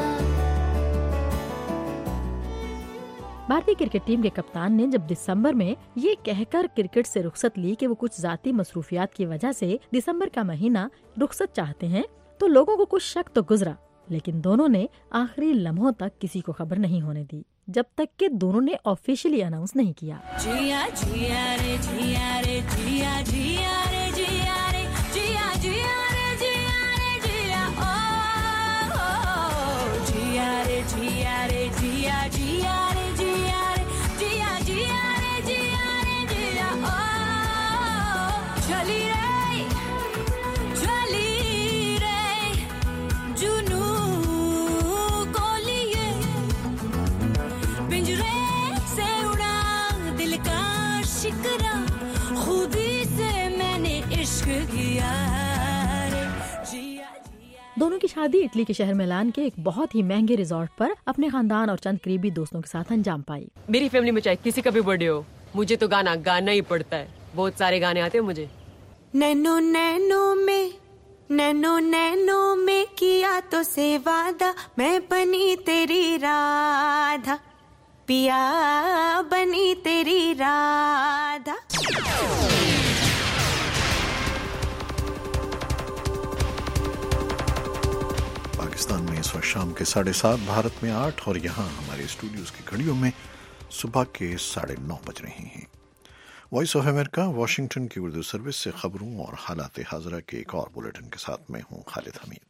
भारतीय क्रिकेट टीम के कप्तान ने जब दिसंबर में ये कहकर क्रिकेट से रुखसत ली कि वो कुछ जाती मसरूफियात की वजह से दिसंबर का महीना रुखसत चाहते हैं, تو لوگوں کو کچھ شک تو گزرا، لیکن دونوں نے آخری لمحوں تک کسی کو خبر نہیں ہونے دی، جب تک کہ دونوں نے آفیشلی اناؤنس نہیں کیا۔ جیا جیا رے جیا رے جیا جیا رے جیا رے جیا جیا رے جیا رے جیا او جیا رے جیا رے جیا جیا رے جیا رے جیا جیا رے جیا رے جیا او چلی رے چلی رے جنو کو لیے پنجرے سے اڑا دل کا شکرا خودی سے میں نے عشق کیا رے جیا۔ دونوں کی شادی اٹلی کے شہر میلان کے ایک بہت ہی مہنگے ریزورٹ پر اپنے خاندان اور چند قریبی دوستوں کے ساتھ انجام پائی۔ میری فیملی میں چاہے کسی کا بھی برتھ ڈے ہو، مجھے تو گانا گانا ہی پڑتا ہے، بہت سارے گانے آتے ہیں مجھے۔ نینو نینو میں نینو نینو میں کیا تو سے وعدہ، میں بنی تیری رادھا پیا بنی تیری رادھا۔ پاکستان میں اس وقت شام کے ساڑھے سات، بھارت میں آٹھ، اور یہاں ہمارے اسٹوڈیوز کی گھڑیوں میں صبح کے ساڑھے نو بج رہے ہیں۔ وائس آف امریکہ واشنگٹن کی اردو سروس سے خبروں اور حالات حاضرہ کے ایک اور بلیٹن کے ساتھ میں ہوں خالد حمید۔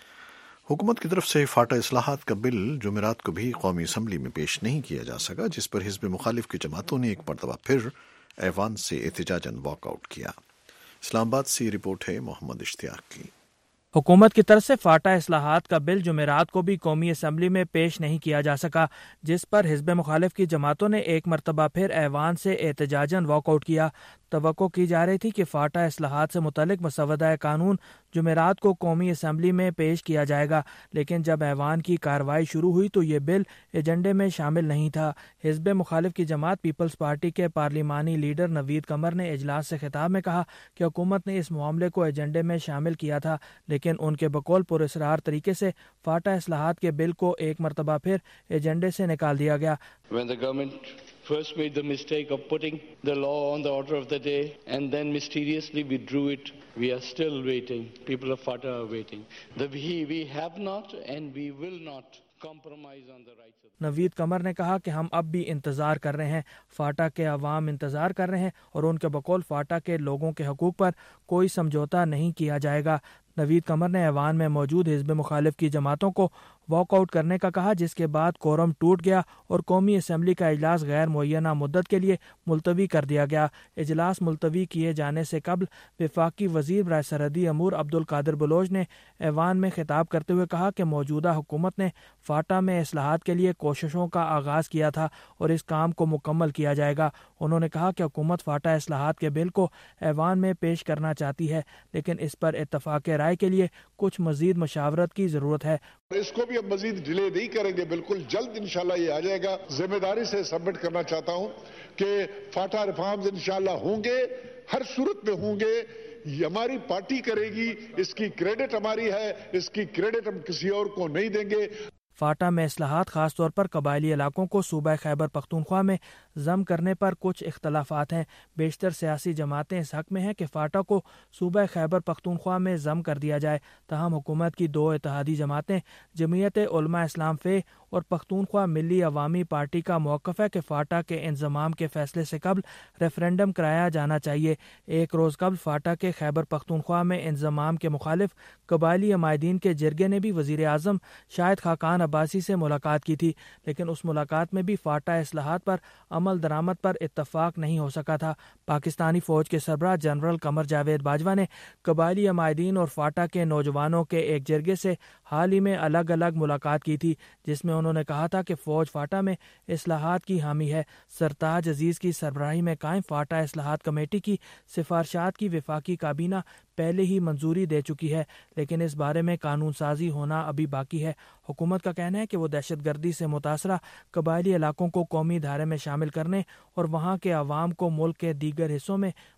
حکومت کی طرف سے فاٹا اصلاحات کا بل جمعرات کو بھی قومی اسمبلی میں پیش نہیں کیا جا سکا، جس پر حزب مخالف کی جماعتوں نے ایک مرتبہ پھر ایوان سے احتجاجاً واک آؤٹ کیا۔ اسلام آباد سے رپورٹ ہے محمد اشتیاق کی۔ حکومت کی طرف سے فاٹا اصلاحات کا بل جمعرات کو بھی قومی اسمبلی میں پیش نہیں کیا جا سکا، جس پر حزب مخالف کی جماعتوں نے ایک مرتبہ پھر ایوان سے احتجاجاً واک آؤٹ کیا۔ توقع کی جا رہی تھی کہ فاٹا اصلاحات سے متعلق مسودہ قانون جمعرات کو قومی اسمبلی میں پیش کیا جائے گا، لیکن جب ایوان کی کارروائی شروع ہوئی تو یہ بل ایجنڈے میں شامل نہیں تھا۔ حزب مخالف کی جماعت پیپلز پارٹی کے پارلیمانی لیڈر نوید قمر نے اجلاس سے خطاب میں کہا کہ حکومت نے اس معاملے کو ایجنڈے میں شامل کیا تھا، لیکن ان کے بقول پراسرار طریقے سے فاٹا اصلاحات کے بل کو ایک مرتبہ پھر ایجنڈے سے نکال دیا گیا۔ When the government first made the mistake of putting the law on the order of the day and then mysteriously withdrew it, we are still waiting. People of FATA are waiting. The, we, we have not and we will not compromise on the rights of نوید قمر نے کہا کہ ہم اب بھی انتظار کر رہے ہیں، فاٹا کے عوام انتظار کر رہے ہیں اور ان کے بقول فاٹا کے لوگوں کے حقوق پر کوئی سمجھوتا نہیں کیا جائے گا۔ نوید قمر نے ایوان میں موجود حزب مخالف کی جماعتوں کو واک آؤٹ کرنے کا کہا، جس کے بعد کورم ٹوٹ گیا اور قومی اسمبلی کا اجلاس غیر معینہ مدت کے لیے ملتوی کر دیا گیا۔ اجلاس ملتوی کیے جانے سے قبل وفاقی وزیر برائے سرحدی امور عبدالقادر بلوچ نے ایوان میں خطاب کرتے ہوئے کہا کہ موجودہ حکومت نے فاٹا میں اصلاحات کے لیے کوششوں کا آغاز کیا تھا اور اس کام کو مکمل کیا جائے گا۔ انہوں نے کہا کہ حکومت فاٹا اصلاحات کے بل کو ایوان میں پیش کرنا چاہتی ہے، لیکن اس پر اتفاق رائے کے لیے کچھ مزید مشاورت کی ضرورت ہے۔ اس کو بھی اب مزید ڈیلے نہیں کریں گے، بالکل جلد انشاءاللہ یہ آ جائے گا۔ ذمہ داری سے سبمٹ کرنا چاہتا ہوں کہ فاٹا ریفارمز انشاءاللہ ہوں گے، ہر صورت میں ہوں گے، یہ ہماری پارٹی کرے گی، اس کی کریڈٹ ہماری ہے، اس کی کریڈٹ ہم کسی اور کو نہیں دیں گے۔ فاٹا میں اصلاحات خاص طور پر قبائلی علاقوں کو صوبہ خیبر پختونخوا میں ضم کرنے پر کچھ اختلافات ہیں۔ بیشتر سیاسی جماعتیں اس حق میں ہیں کہ فاٹا کو صوبہ خیبر پختونخوا میں ضم کر دیا جائے، تاہم حکومت کی دو اتحادی جماعتیں جمعیت علماء اسلام فے اور پختونخوا ملی عوامی پارٹی کا موقف ہے کہ فاٹا کے انضمام کے فیصلے سے قبل ریفرینڈم کرایا جانا چاہیے۔ ایک روز قبل فاٹا کے خیبر پختونخوا میں انضمام کے مخالف قبائلی عمائدین کے جرگے نے بھی وزیر اعظم شاہد خاقان عباسی سے ملاقات کی تھی، لیکن اس ملاقات میں بھی فاٹا اصلاحات پر عمل درآمد پر اتفاق نہیں ہو سکا تھا۔ پاکستانی فوج کے سربراہ جنرل قمر جاوید باجوہ نے قبائلی عمائدین اور فاٹا کے نوجوانوں کے ایک جرگے سے حال ہی میں الگ الگ ملاقات کی تھی، جس میں انہوں نے کہا تھا کہ فوج فاٹا میں اصلاحات کی حامی ہے۔ سرتاج عزیز کی سربراہی میں قائم فاٹا اصلاحات کمیٹی کی سفارشات کی وفاقی کابینہ پہلے ہی منظوری دے چکی ہے، لیکن اس بارے میں قانون سازی ہونا ابھی باقی ہے۔ حکومت کا کہنا ہے کہ وہ دہشت گردی سے متاثرہ قبائلی علاقوں کو قومی دھارے میں شامل کرنے اور وہاں کے عوام کو ملک کے دیگر حصوں میں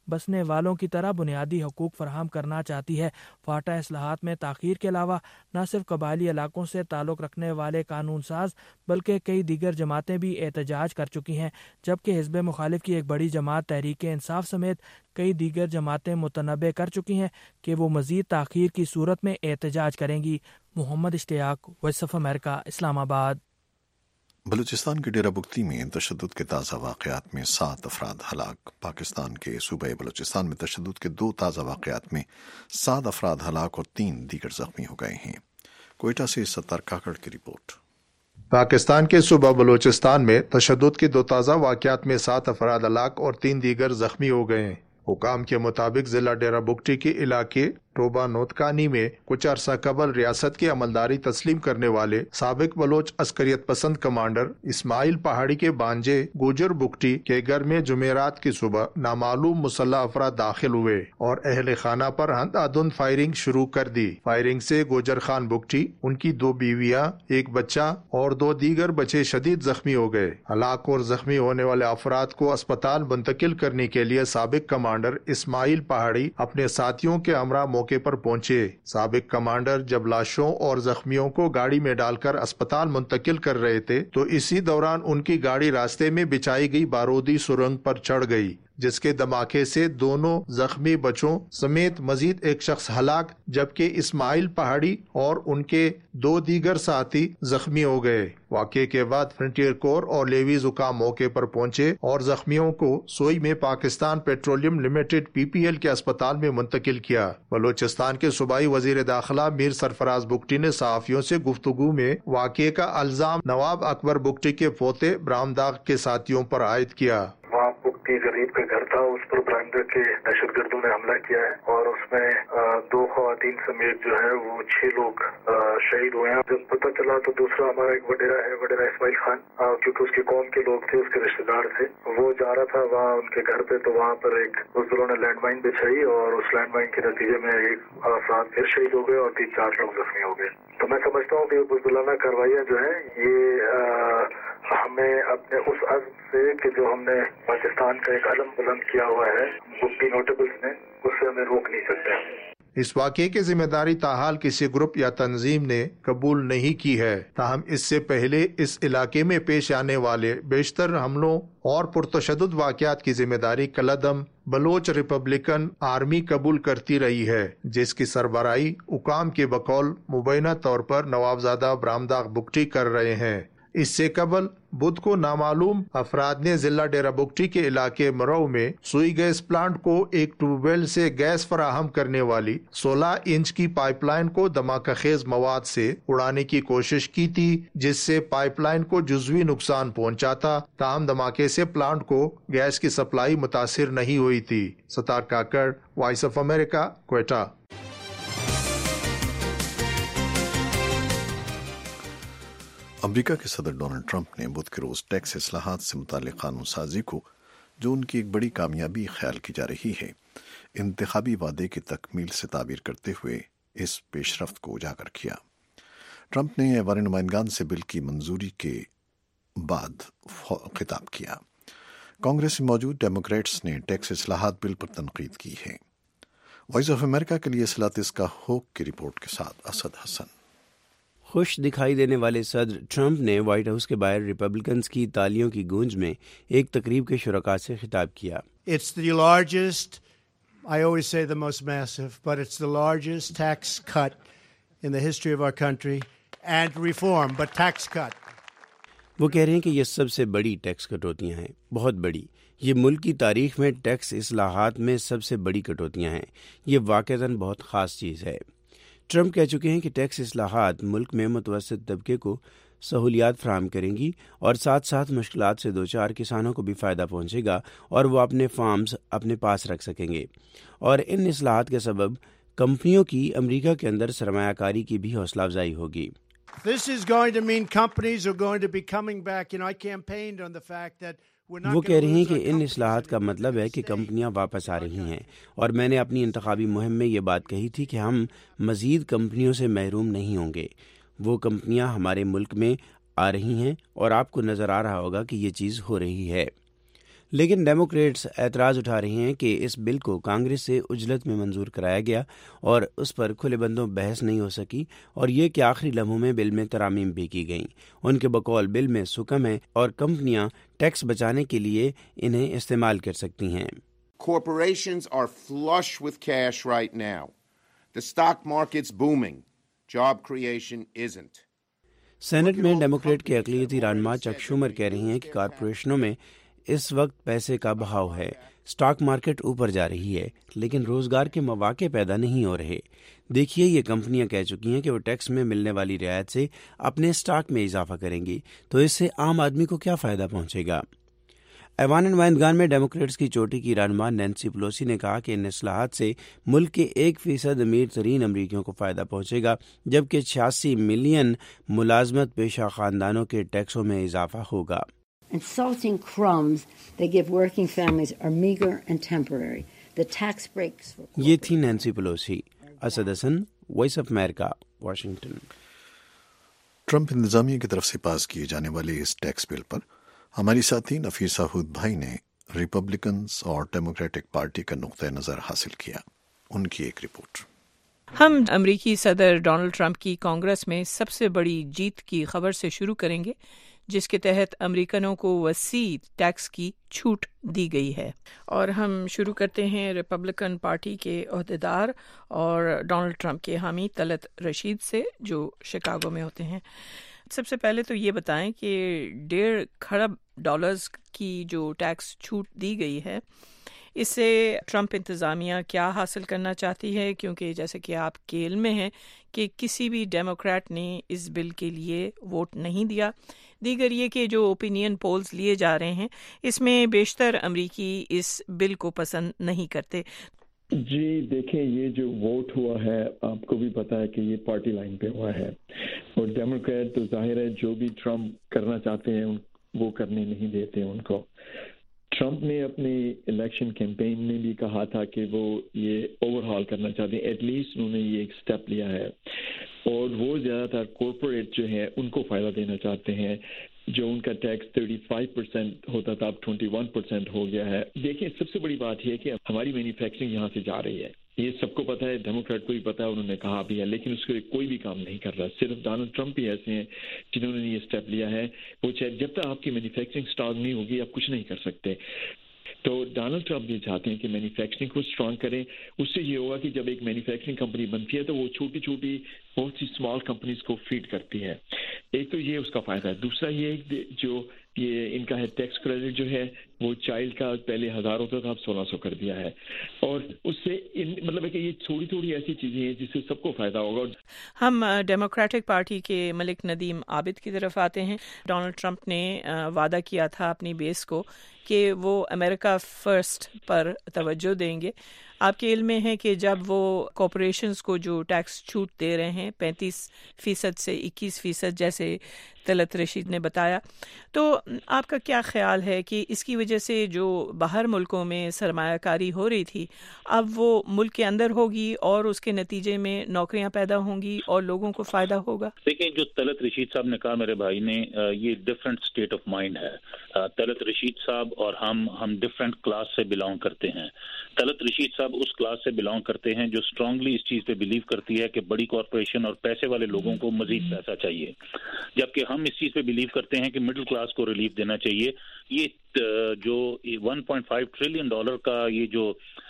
بسنے والوں کی طرح بنیادی حقوق فراہم کرنا چاہتی ہے۔ فاٹا اصلاحات میں تاخیر کے علاوہ نہ صرف قبائلی علاقوں سے تعلق رکھنے والے قانون ساز بلکہ کئی دیگر جماعتیں بھی احتجاج کر چکی ہیں، جبکہ حزب مخالف کی ایک بڑی جماعت تحریک انصاف سمیت کئی دیگر جماعتیں متنبع کر چکی ہیں کہ وہ مزید تاخیر کی صورت میں احتجاج کریں گی۔ محمد اشتیاق، وائس آف امریکہ، اسلام آباد۔ بلوچستان کے ڈیرہ بگٹی میں تشدد کے تازہ واقعات میں سات افراد ہلاک۔ پاکستان کے صوبہ بلوچستان میں تشدد کے دو تازہ واقعات میں سات افراد ہلاک اور تین دیگر زخمی ہو گئے ہیں۔ کوئٹہ سے ستار کاکڑ کی رپورٹ۔ پاکستان کے صوبہ بلوچستان میں تشدد کے دو تازہ واقعات میں سات افراد ہلاک اور تین دیگر زخمی ہو گئے ہیں۔ حکام کے مطابق ضلع ڈیرہ بگٹی کے علاقے ٹوبا نوتکانی میں کچھ عرصہ قبل ریاست کی عملداری تسلیم کرنے والے سابق بلوچ عسکریت پسند کمانڈر اسماعیل پہاڑی کے بانجے گوجر بگٹی کے گھر میں جمعرات کی صبح نامعلوم مسلح افراد داخل ہوئے اور اہل خانہ پر اندھادھند فائرنگ شروع کر دی۔ فائرنگ سے گوجر خان بگٹی، ان کی دو بیویاں، ایک بچہ اور دو دیگر بچے شدید زخمی ہو گئے۔ ہلاک اور زخمی ہونے والے افراد کو اسپتال منتقل کرنے کے لیے سابق کمانڈر اسماعیل پہاڑی اپنے ساتھیوں کے ہمراہ موقع پر پہنچے۔ سابق کمانڈر جب لاشوں اور زخمیوں کو گاڑی میں ڈال کر اسپتال منتقل کر رہے تھے تو اسی دوران ان کی گاڑی راستے میں بچائی گئی بارودی سرنگ پر چڑھ گئی، جس کے دھماکے سے دونوں زخمی بچوں سمیت مزید ایک شخص ہلاک جبکہ اسماعیل پہاڑی اور ان کے دو دیگر ساتھی زخمی ہو گئے۔ واقعے کے بعد فرنٹیئر کور اور لیویز حکام موقع پر پہنچے اور زخمیوں کو سوئی میں Pakistan Petroleum Limited P P L کے اسپتال میں منتقل کیا۔ بلوچستان کے صوبائی وزیر داخلہ میر سرفراز بگٹی نے صحافیوں سے گفتگو میں واقعے کا الزام نواب اکبر بگٹی کے پوتے برام داغ کے ساتھیوں پر عائد کیا۔ وہاں بگٹی غریب کا گھر تھا، اس پر برامدہ کے دہشت گردوں نے حملہ کیا ہے اور اس میں دو خواتین سمیت جو ہے وہ چھ لوگ شہید ہوئے ہیں۔ جب پتہ چلا تو دوسرا ہمارا ایک وڈیرا ہے، وڈیرا اسماعیل خان، کیونکہ اس کی قوم کے لوگ تھے، اس کے رشتے دار تھے، وہ جا رہا تھا وہاں ان کے گھر پہ، تو وہاں پر ایک بزدلوں نے لینڈ مائن بچھائی اور اس لینڈ مائن کے نتیجے میں ایک افراد پھر شہید ہو گئے اور تین چار لوگ زخمی ہو گئے۔ تو میں سمجھتا ہوں کہ یہ بزدلانہ کاروائیاں جو ہیں یہ ہمیں اپنے اس عزم سے کہ جو ہم نے پاکستان کا ایک علم بلند کیا ہوا ہے بگٹی نوٹیبلز نے، اس سے ہمیں روک نہیں سکتے۔ اس واقعے کی ذمہ داری تاحال کسی گروپ یا تنظیم نے قبول نہیں کی ہے، تاہم اس سے پہلے اس علاقے میں پیش آنے والے بیشتر حملوں اور پرتشدد واقعات کی ذمہ داری کالعدم بلوچ ریپبلکن آرمی قبول کرتی رہی ہے، جس کی سربراہی حکام کے بقول مبینہ طور پر نوابزادہ برامداغ بگٹی کر رہے ہیں۔ اس سے قبل بدھ کو نامعلوم افراد نے ضلع ڈیرہ بگٹی کے علاقے مرو میں سوئی گیس پلانٹ کو ایک ٹیوب ویل سے گیس فراہم کرنے والی سولہ انچ کی پائپ لائن کو دھماکہ خیز مواد سے اڑانے کی کوشش کی تھی، جس سے پائپ لائن کو جزوی نقصان پہنچا تھا، تاہم دھماکے سے پلانٹ کو گیس کی سپلائی متاثر نہیں ہوئی تھی۔ Sattar Kakar, Voice of America, Quetta. America کے صدر ڈونلڈ ٹرمپ نے بدھ کے روز ٹیکس اصلاحات سے متعلق قانون سازی کو، جو ان کی ایک بڑی کامیابی خیال کی جا رہی ہے، انتخابی وعدے کی تکمیل سے تعبیر کرتے ہوئے اس پیش رفت کو اجاگر کیا۔ ٹرمپ نے ایوان نمائندگان سے بل کی منظوری کے بعد خطاب کیا۔ کانگریس میں موجود ڈیموکریٹس نے ٹیکس اصلاحات بل پر تنقید کی ہے۔ وائس آف امریکہ کے لیے سلاتس کا ہوک کی رپورٹ کے ساتھ اسد حسن۔ خوش دکھائی دینے والے صدر ٹرمپ نے وائٹ ہاؤس کے باہر ریپبلکنز کی تالیوں کی گونج میں ایک تقریب کے شرکاء سے خطاب کیا۔ It's the largest, I always say the most massive, but it's the largest tax cut in the history of our country and reform, but tax cut. وہ کہہ رہے ہیں کہ یہ سب سے بڑی ٹیکس کٹوتیاں ہیں، بہت بڑی۔ یہ ملک کی تاریخ میں ٹیکس اصلاحات میں سب سے بڑی کٹوتیاں ہیں۔ یہ واقعتاً بہت خاص چیز ہے۔ ٹرمپ کہہ چکے ہیں کہ ٹیکس اصلاحات ملک میں متوسط طبقے کو سہولیات فراہم کریں گی اور ساتھ ساتھ مشکلات سے دوچار کسانوں کو بھی فائدہ پہنچے گا اور وہ اپنے فارمز اپنے پاس رکھ سکیں گے، اور ان اصلاحات کے سبب کمپنیوں کی امریکہ کے اندر سرمایہ کاری کی بھی حوصلہ افزائی ہوگی۔ This is going to mean companies are going to be coming back. You know, I campaigned on the fact that وہ کہہ رہے ہیں کہ ان اصلاحات کا مطلب ہے کہ کمپنیاں واپس آ رہی ہیں، اور میں نے اپنی انتخابی مہم میں یہ بات کہی تھی کہ ہم مزید کمپنیوں سے محروم نہیں ہوں گے۔ وہ کمپنیاں ہمارے ملک میں آ رہی ہیں اور آپ کو نظر آ رہا ہوگا کہ یہ چیز ہو رہی ہے۔ لیکن ڈیموکریٹس اعتراض اٹھا رہے ہیں کہ اس بل کو کانگریس سے عجلت میں منظور کرایا گیا اور اس پر کھلے بندوں بحث نہیں ہو سکی، اور یہ کہ آخری لمحوں میں بل میں ترامیم بھی کی گئیں۔ ان کے بقول بل میں سکم ہے اور کمپنیاں ٹیکس بچانے کے لیے انہیں استعمال کر سکتی ہیں۔ Corporations are flush with cash right now. The stock market's booming. Job creation isn't. Senate میں ڈیموکریٹ کے اقلیتی رہنما چک شومر کہہ رہی ہیں کہ کارپوریشنوں میں اس وقت پیسے کا بہاؤ ہے، اسٹاک مارکیٹ اوپر جا رہی ہے، لیکن روزگار کے مواقع پیدا نہیں ہو رہے۔ دیکھیے، یہ کمپنیاں کہہ چکی ہیں کہ وہ ٹیکس میں ملنے والی رعایت سے اپنے اسٹاک میں اضافہ کریں گی، تو اس سے عام آدمی کو کیا فائدہ پہنچے گا؟ ایوان نمائندگان میں ڈیموکریٹس کی چوٹی کی رہنما نینسی پلوسی نے کہا کہ ان اصلاحات سے ملک کے ایک فیصد امیر ترین امریکیوں کو فائدہ پہنچے گا، جبکہ چھیاسی ملین ملازمت پیشہ خاندانوں کے ٹیکسوں میں اضافہ ہوگا۔ Insulting crumbs they give working families are meager and temporary. The tax breaks for یہ تھی Nancy Pelosi. Asad Hasan, Voice of America, Washington. Trump انتظامیہ کی طرف سے پاس کیے جانے والے اس ٹیکس بل پر ہماری ساتھی نفیسہ ہود بھائی نے ریپبلکنز اور ڈیموکریٹک پارٹی کا نقطہ نظر حاصل کیا۔ ان کی ایک رپورٹ۔ ہم امریکی صدر ڈونلڈ ٹرمپ کی کانگریس میں سب سے بڑی جیت کی خبر سے شروع کریں گے، جس کے تحت امریکنوں کو وسیع ٹیکس کی چھوٹ دی گئی ہے۔ اور ہم شروع کرتے ہیں ریپبلکن پارٹی کے عہدیدار اور ڈونلڈ ٹرمپ کے حامی طلعت رشید سے، جو شکاگو میں ہوتے ہیں۔ سب سے پہلے تو یہ بتائیں کہ ڈیڑھ کھرب ڈالرز کی جو ٹیکس چھوٹ دی گئی ہے، اس سے ٹرمپ انتظامیہ کیا حاصل کرنا چاہتی ہے؟ کیونکہ جیسے کہ آپ کے علم میں ہے کہ کسی بھی ڈیموکریٹ نے اس بل کے لیے ووٹ نہیں دیا۔ دیگر یہ کہ جو اوپینین پولز لیے جا رہے ہیں، اس میں بیشتر امریکی اس بل کو پسند نہیں کرتے۔ جی دیکھیں، یہ جو ووٹ ہوا ہے آپ کو بھی پتا ہے کہ یہ پارٹی لائن پہ ہوا ہے، اور ڈیموکریٹ تو ظاہر ہے جو بھی ٹرمپ کرنا چاہتے ہیں وہ کرنے نہیں دیتے ان کو۔ ٹرمپ نے اپنی الیکشن کیمپین میں بھی کہا تھا کہ وہ یہ اوور ہال کرنا چاہتے ہیں، ایٹ لیسٹ انہوں نے یہ ایک سٹیپ لیا ہے، اور وہ زیادہ تر کارپوریٹ جو ہیں ان کو فائدہ دینا چاہتے ہیں۔ جو ان کا ٹیکس تھرٹی فائیو پرسینٹ ہوتا تھا اب ٹوینٹی ون پرسینٹ ہو گیا ہے۔ دیکھیں، سب سے بڑی بات یہ ہے کہ ہماری مینوفیکچرنگ یہاں سے جا رہی ہے، یہ سب کو پتا ہے، ڈیموکریٹ کو بھی پتا ہے، انہوں نے کہا بھی ہے، لیکن اس کے کوئی بھی کام نہیں کر رہا۔ صرف ڈونلڈ ٹرمپ ہی ایسے ہیں جنہوں نے یہ اسٹیپ لیا ہے۔ وہ چاہے جب تک آپ کی مینوفیکچرنگ اسٹرانگ نہیں ہوگی آپ کچھ نہیں کر سکتے۔ تو ڈونلڈ ٹرمپ یہ چاہتے ہیں کہ مینوفیکچرنگ کو اسٹرانگ کریں۔ اس سے یہ ہوگا کہ جب ایک مینوفیکچرنگ کمپنی بنتی ہے تو وہ چھوٹی چھوٹی بہت سی اسمال کمپنیز کو فیڈ کرتی ہے۔ ایک تو یہ اس کا فائدہ ہے، دوسرا یہ جو یہ ان کا ہے ٹیکس کریڈٹ جو ہے وہ چائلڈ کا پہلے ہزار ہوتا تھا اب سولہ سو کر دیا ہے، اور اس سے ان مطلب ہے کہ یہ تھوڑی تھوڑی ایسی چیزیں ہیں جس سے سب کو فائدہ ہوگا۔ ہم ڈیموکریٹک پارٹی کے ملک ندیم عابد کی طرف آتے ہیں۔ ڈونلڈ ٹرمپ نے وعدہ کیا تھا اپنی بیس کو کہ وہ امریکہ فرسٹ پر توجہ دیں گے۔ آپ کے علم میں ہے کہ جب وہ کارپوریشنز کو جو ٹیکس چھوٹ دے رہے ہیں پینتیس فیصد سے اکیس فیصد جیسے طلعت رشید نے بتایا، تو آپ کا کیا خیال ہے کہ اس کی وجہ سے جو باہر ملکوں میں سرمایہ کاری ہو رہی تھی اب وہ ملک کے اندر ہوگی اور اس کے نتیجے میں نوکریاں پیدا ہوں گی اور لوگوں کو فائدہ ہوگا؟ دیکھیں، جو طلعت رشید صاحب نے کہا میرے بھائی نے، یہ ڈفرینٹ اسٹیٹ آف مائنڈ ہے۔ طلعت رشید صاحب اور ہم ہم ڈفرینٹ کلاس سے بلانگ کرتے ہیں۔ طلعت رشید صاحب اس کلاس سے بلانگ کرتے ہیں جو اسٹرانگلی اس چیز پہ بلیو کرتی ہے کہ بڑی کارپوریشن اور پیسے والے لوگوں کو مزید پیسہ چاہیے، جبکہ ہم اس چیز پہ بلیو کرتے ہیں کہ مڈل کلاس کو ریلیف دینا چاہیے۔ یہ جو one point five trillion dollar کا یہ جو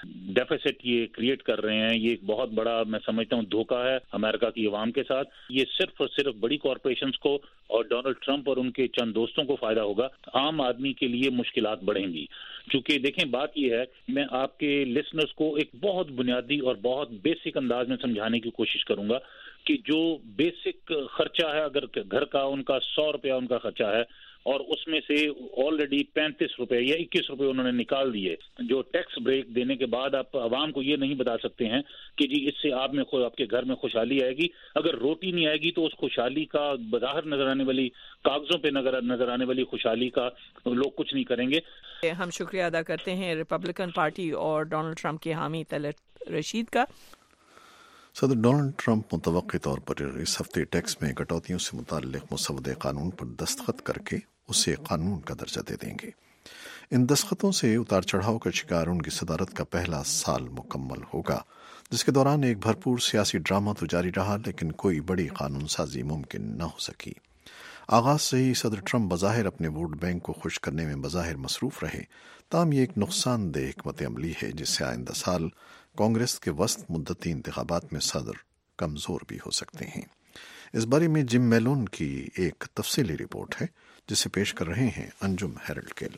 ڈیفیسٹ یہ کریٹ کر رہے ہیں، یہ ایک بہت بڑا میں سمجھتا ہوں دھوکہ ہے امریکہ کی عوام کے ساتھ۔ یہ صرف اور صرف بڑی کارپوریشنز کو اور ڈونلڈ ٹرمپ اور ان کے چند دوستوں کو فائدہ ہوگا، عام آدمی کے لیے مشکلات بڑھیں گی۔ چونکہ دیکھیں بات یہ ہے، میں آپ کے لسنرز کو ایک بہت بنیادی اور بہت بیسک انداز میں سمجھانے کی کوشش کروں گا کہ جو بیسک خرچہ ہے، اگر گھر کا ان کا سو روپیہ ان کا خرچہ ہے اور اس میں سے آلریڈی پینتیس روپے یا اکیس روپے انہوں نے نکال دیے، جو ٹیکس بریک دینے کے بعد آپ عوام کو یہ نہیں بتا سکتے ہیں کہ جی اس سے آپ میں آپ کے گھر میں خوشحالی آئے گی۔ اگر روٹی نہیں آئے گی تو اس خوشحالی کا بظاہر نظر آنے والی، کاغذوں پہ نظر نظر آنے والی خوشحالی کا لوگ کچھ نہیں کریں گے۔ ہم شکریہ ادا کرتے ہیں ریپبلکن پارٹی اور ڈونلڈ ٹرمپ کے حامی طلعت رشید کا۔ صدر ڈونلڈ ٹرمپ متوقع طور پر اس ہفتے ٹیکس میں کٹوتیوں سے متعلق مسودہ قانون پر دستخط کر کے اسے قانون کا درجہ دے دیں گے۔ ان دستخطوں سے اتار چڑھاؤ کا شکار ان کی صدارت کا پہلا سال مکمل ہوگا، جس کے دوران ایک بھرپور سیاسی ڈرامہ تو جاری رہا لیکن کوئی بڑی قانون سازی ممکن نہ ہو سکی۔ آغاز سے ہی صدر ٹرمپ بظاہر اپنے ووٹ بینک کو خوش کرنے میں بظاہر مصروف رہے، تاہم یہ ایک نقصان دہ حکمت عملی ہے جس سے آئندہ سال کانگریس کے وسط مدتی انتخابات میں صدر کمزور بھی ہو سکتے ہیں۔ اس بارے میں جم میلون کی ایک تفصیلی رپورٹ ہے جسے پیش کر رہے ہیں انجم ہیرلڈ کیل۔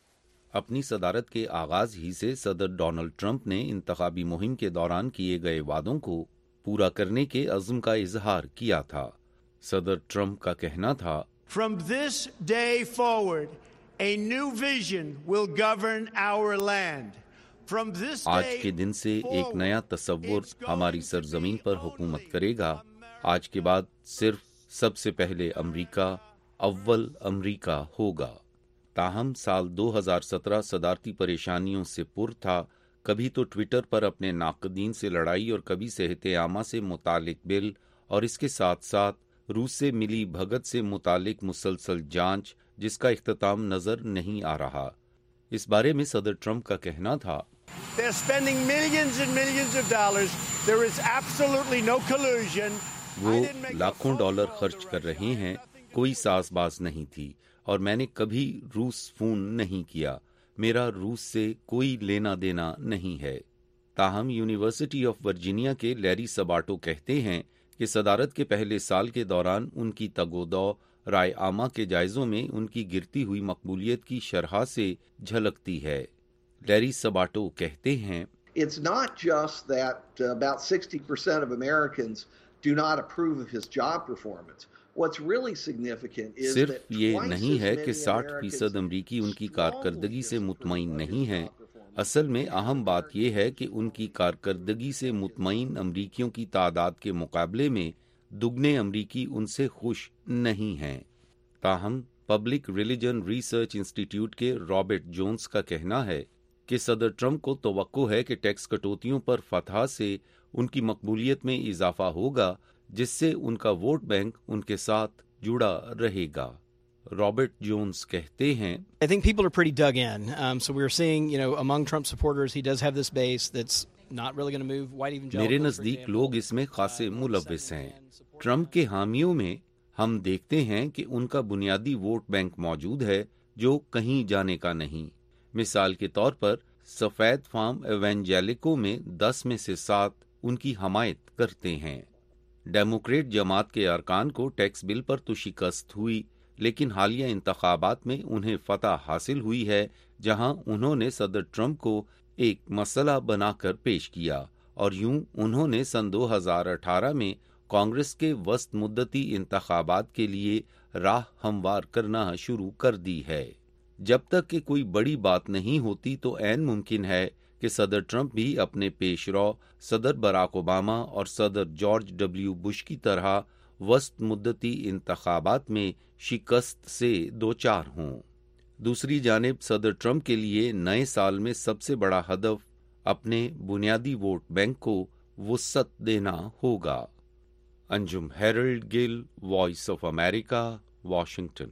اپنی صدارت کے آغاز ہی سے صدر ڈونلڈ ٹرمپ نے انتخابی مہم کے دوران کیے گئے وعدوں کو پورا کرنے کے عزم کا اظہار کیا تھا۔ صدر ٹرمپ کا کہنا تھا، From this day forward, a new vision will govern our land. From this آج day کے دن سے ایک نیا تصور ہماری سرزمین پر حکومت کرے گا۔ آج کے بعد صرف سب سے پہلے امریکہ، اول امریکہ ہوگا۔ تاہم سال دو ہزار سترہ صدارتی پریشانیوں سے پر تھا، کبھی تو ٹویٹر پر اپنے ناقدین سے لڑائی اور کبھی صحت عامہ سے متعلق بل اور اس کے ساتھ ساتھ روس سے ملی بھگت سے متعلق مسلسل جانچ جس کا اختتام نظر نہیں آ رہا۔ اس بارے میں صدر ٹرمپ کا کہنا تھا، They're spending millions and millions of dollars. There is absolutely no collusion. وہ لاکھوں ڈالر خرچ کر رہے ہیں، کوئی ساز باز نہیں تھی، اور میں نے کبھی روس فون نہیں کیا، میرا روس سے کوئی لینا دینا نہیں ہے۔ تاہم یونیورسٹی آف ورجینیا کے لیری سباٹو کہتے ہیں کہ صدارت کے پہلے سال کے دوران ان کی تگ و دو رائے عامہ کے جائزوں میں ان کی گرتی ہوئی مقبولیت کی شرح سے جھلکتی ہے۔ لیری سباٹو کہتے ہیں، It's not just that uh, about sixty percent of Americans do not approve of his job performance. What's really significant is صرف that یہ twice نہیں as ہے many کہ ساٹھ Americans فیصد امریکی ان کی کارکردگی سے مطمئن نہیں ہیں، اصل میں اہم بات یہ ہے کہ ان کی کارکردگی سے مطمئن امریکیوں کی تعداد کے مقابلے میں دگنے امریکی ان سے خوش نہیں ہیں۔ تاہم پبلک ریلیجن ریسرچ انسٹی ٹیوٹ کے رابرٹ جونز کا کہنا ہے کہ صدر ٹرمپ کو توقع ہے کہ ٹیکس کٹوتیوں پر فتح سے ان کی مقبولیت میں اضافہ ہوگا، جس سے ان کا ووٹ بینک ان کے ساتھ جڑا رہے گا۔ رابرٹ جونز کہتے ہیں، I think people are pretty dug in. Um, so we're seeing, you know, among Trump supporters, he does have this base that's not really going to move. White evangelicals, میرے نزدیک لوگ اس میں خاصے ملوث ہیں۔ Trump کے حامیوں میں ہم دیکھتے ہیں کہ ان کا بنیادی ووٹ بینک موجود ہے جو کہیں جانے کا نہیں۔ مثال کے طور پر سفید فام ایونجیلکوں میں دس میں سے سات ان کی حمایت کرتے ہیں۔ ڈیموکریٹ جماعت کے ارکان کو ٹیکس بل پر تو شکست ہوئی، لیکن حالیہ انتخابات میں انہیں فتح حاصل ہوئی ہے، جہاں انہوں نے صدر ٹرمپ کو ایک مسئلہ بنا کر پیش کیا، اور یوں انہوں نے سن دو ہزار اٹھارہ میں کانگریس کے وسط مدتی انتخابات کے لیے راہ ہموار کرنا شروع کر دی ہے۔ جب تک کہ کوئی بڑی بات نہیں ہوتی تو عین ممکن ہے کہ صدر ٹرمپ بھی اپنے پیش رو صدر براک اوباما اور صدر جارج ڈبلیو بش کی طرح وسط مدتی انتخابات میں شکست سے دوچار ہوں۔ دوسری جانب صدر ٹرمپ کے لیے نئے سال میں سب سے بڑا ہدف اپنے بنیادی ووٹ بینک کو وسعت دینا ہوگا۔ Anjum Harold Gill, Voice of America, Washington.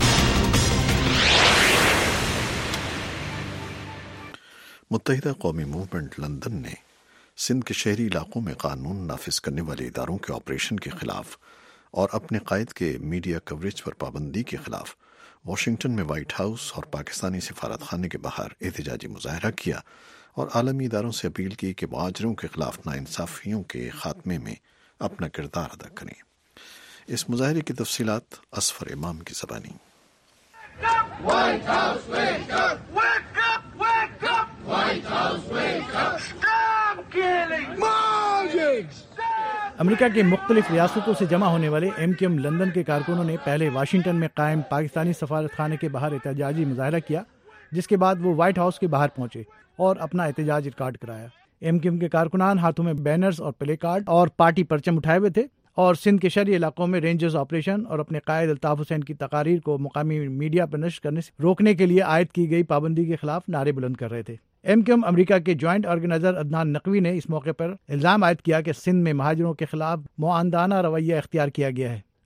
Muttahida Qaumi movement London نے سندھ کے شہری علاقوں میں قانون نافذ کرنے والے اداروں کے آپریشن کے خلاف اور اپنے قائد کے میڈیا کوریج پر پابندی کے خلاف واشنگٹن میں وائٹ ہاؤس اور پاکستانی سفارت خانے کے باہر احتجاجی مظاہرہ کیا اور عالمی اداروں سے اپیل کی کہ مہاجروں کے خلاف ناانصافیوں کے خاتمے میں اپنا کردار ادا کریں۔ اس مظاہرے کی تفصیلات اسفر امام کی زبانی۔ امریکہ کے مختلف ریاستوں سے جمع ہونے والے ایم کیو ایم لندن کے کارکنوں نے پہلے واشنگٹن میں قائم پاکستانی سفارت خانے کے باہر احتجاجی مظاہرہ کیا، جس کے بعد وہ وائٹ ہاؤس کے باہر پہنچے اور اپنا احتجاج ریکارڈ کرایا۔ ایم کیو ایم کے کارکنان ہاتھوں میں بینرز اور پلے کارڈ اور پارٹی پرچم اٹھائے ہوئے تھے اور سندھ کے شہری علاقوں میں رینجرز آپریشن اور اپنے قائد الطاف حسین کی تقاریر کو مقامی میڈیا پر نشر کرنے سے روکنے کے لیے عائد کی گئی پابندی کے خلاف نعرے بلند کر رہے تھے۔ ایم کیو ایم امریکہ کے جوائنٹ آرگنائزر عدنان نقوی نے اس موقع پر الزام عائد کیا کہ سندھ میں مہاجروں کے خلاف معاندانہ رویہ اختیار کیا گیا ہے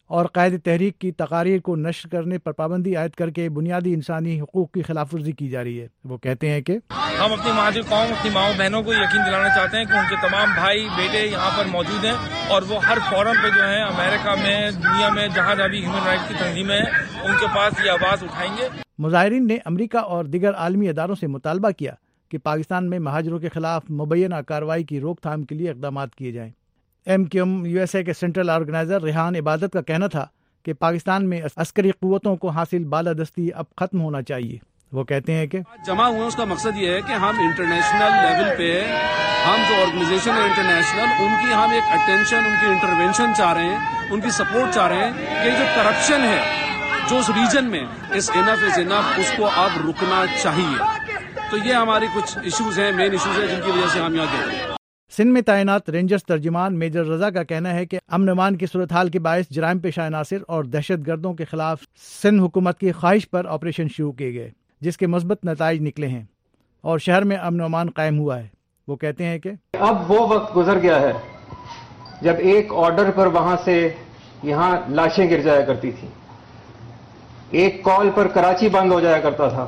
اور قائد تحریک کی تقاریر کو نشر کرنے پر پابندی عائد کر کے بنیادی انسانی حقوق کی خلاف ورزی کی جا رہی ہے۔ وہ کہتے ہیں کہ ہم اپنی مہاجر قوم، اپنی ماؤں بہنوں کو یقین دلانا چاہتے ہیں کہ ان کے تمام بھائی بیٹے یہاں پر موجود ہیں اور وہ ہر فورم پہ جو ہے امریکہ میں، دنیا میں جہاں جہاں بھی ہیومن رائٹس کی تنظیمیں ہیں ان کے پاس یہ آواز اٹھائیں گے۔ مظاہرین نے امریکہ اور دیگر عالمی اداروں سے مطالبہ کیا کہ پاکستان میں مہاجروں کے خلاف مبینہ کارروائی کی روک تھام کے لیے اقدامات کیے جائیں۔ M Q M U S A کے سینٹرل آرگنائزر ریحان عبادت کا کہنا تھا کہ پاکستان میں عسکری قوتوں کو حاصل بالادستی اب ختم ہونا چاہیے۔ وہ کہتے ہیں کہ جمع ہوئے اس کا مقصد یہ ہے کہ ہم انٹرنیشنل لیول پہ ہم جو آرگنائزیشن ہے انٹرنیشنل ان کی ہم ایک اٹینشن، ان کی انٹرونشن چاہ رہے ہیں، ان کی سپورٹ چاہ رہے ہیں کہ جو کرپشن ہے جو اس ریجن میں اس انف از انف اس کو اب رکنا چاہیے۔ تو یہ ہماری کچھ ایشوز ہیں، مین ایشوز ہیں جن کی وجہ سے ہم یہاں گئے ہیں۔ سندھ میں تعینات رینجرز ترجمان میجر رضا کا کہنا ہے کہ امن امان کی صورتحال کے باعث جرائم پیشہ عناصر اور دہشت گردوں کے خلاف سندھ حکومت کی خواہش پر آپریشن شروع کیے گئے جس کے مثبت نتائج نکلے ہیں اور شہر میں امن و امان قائم ہوا ہے۔ وہ کہتے ہیں کہ اب وہ وقت گزر گیا ہے جب ایک آرڈر پر وہاں سے یہاں لاشیں گر جایا کرتی تھی، ایک کال پر کراچی بند ہو جایا کرتا تھا،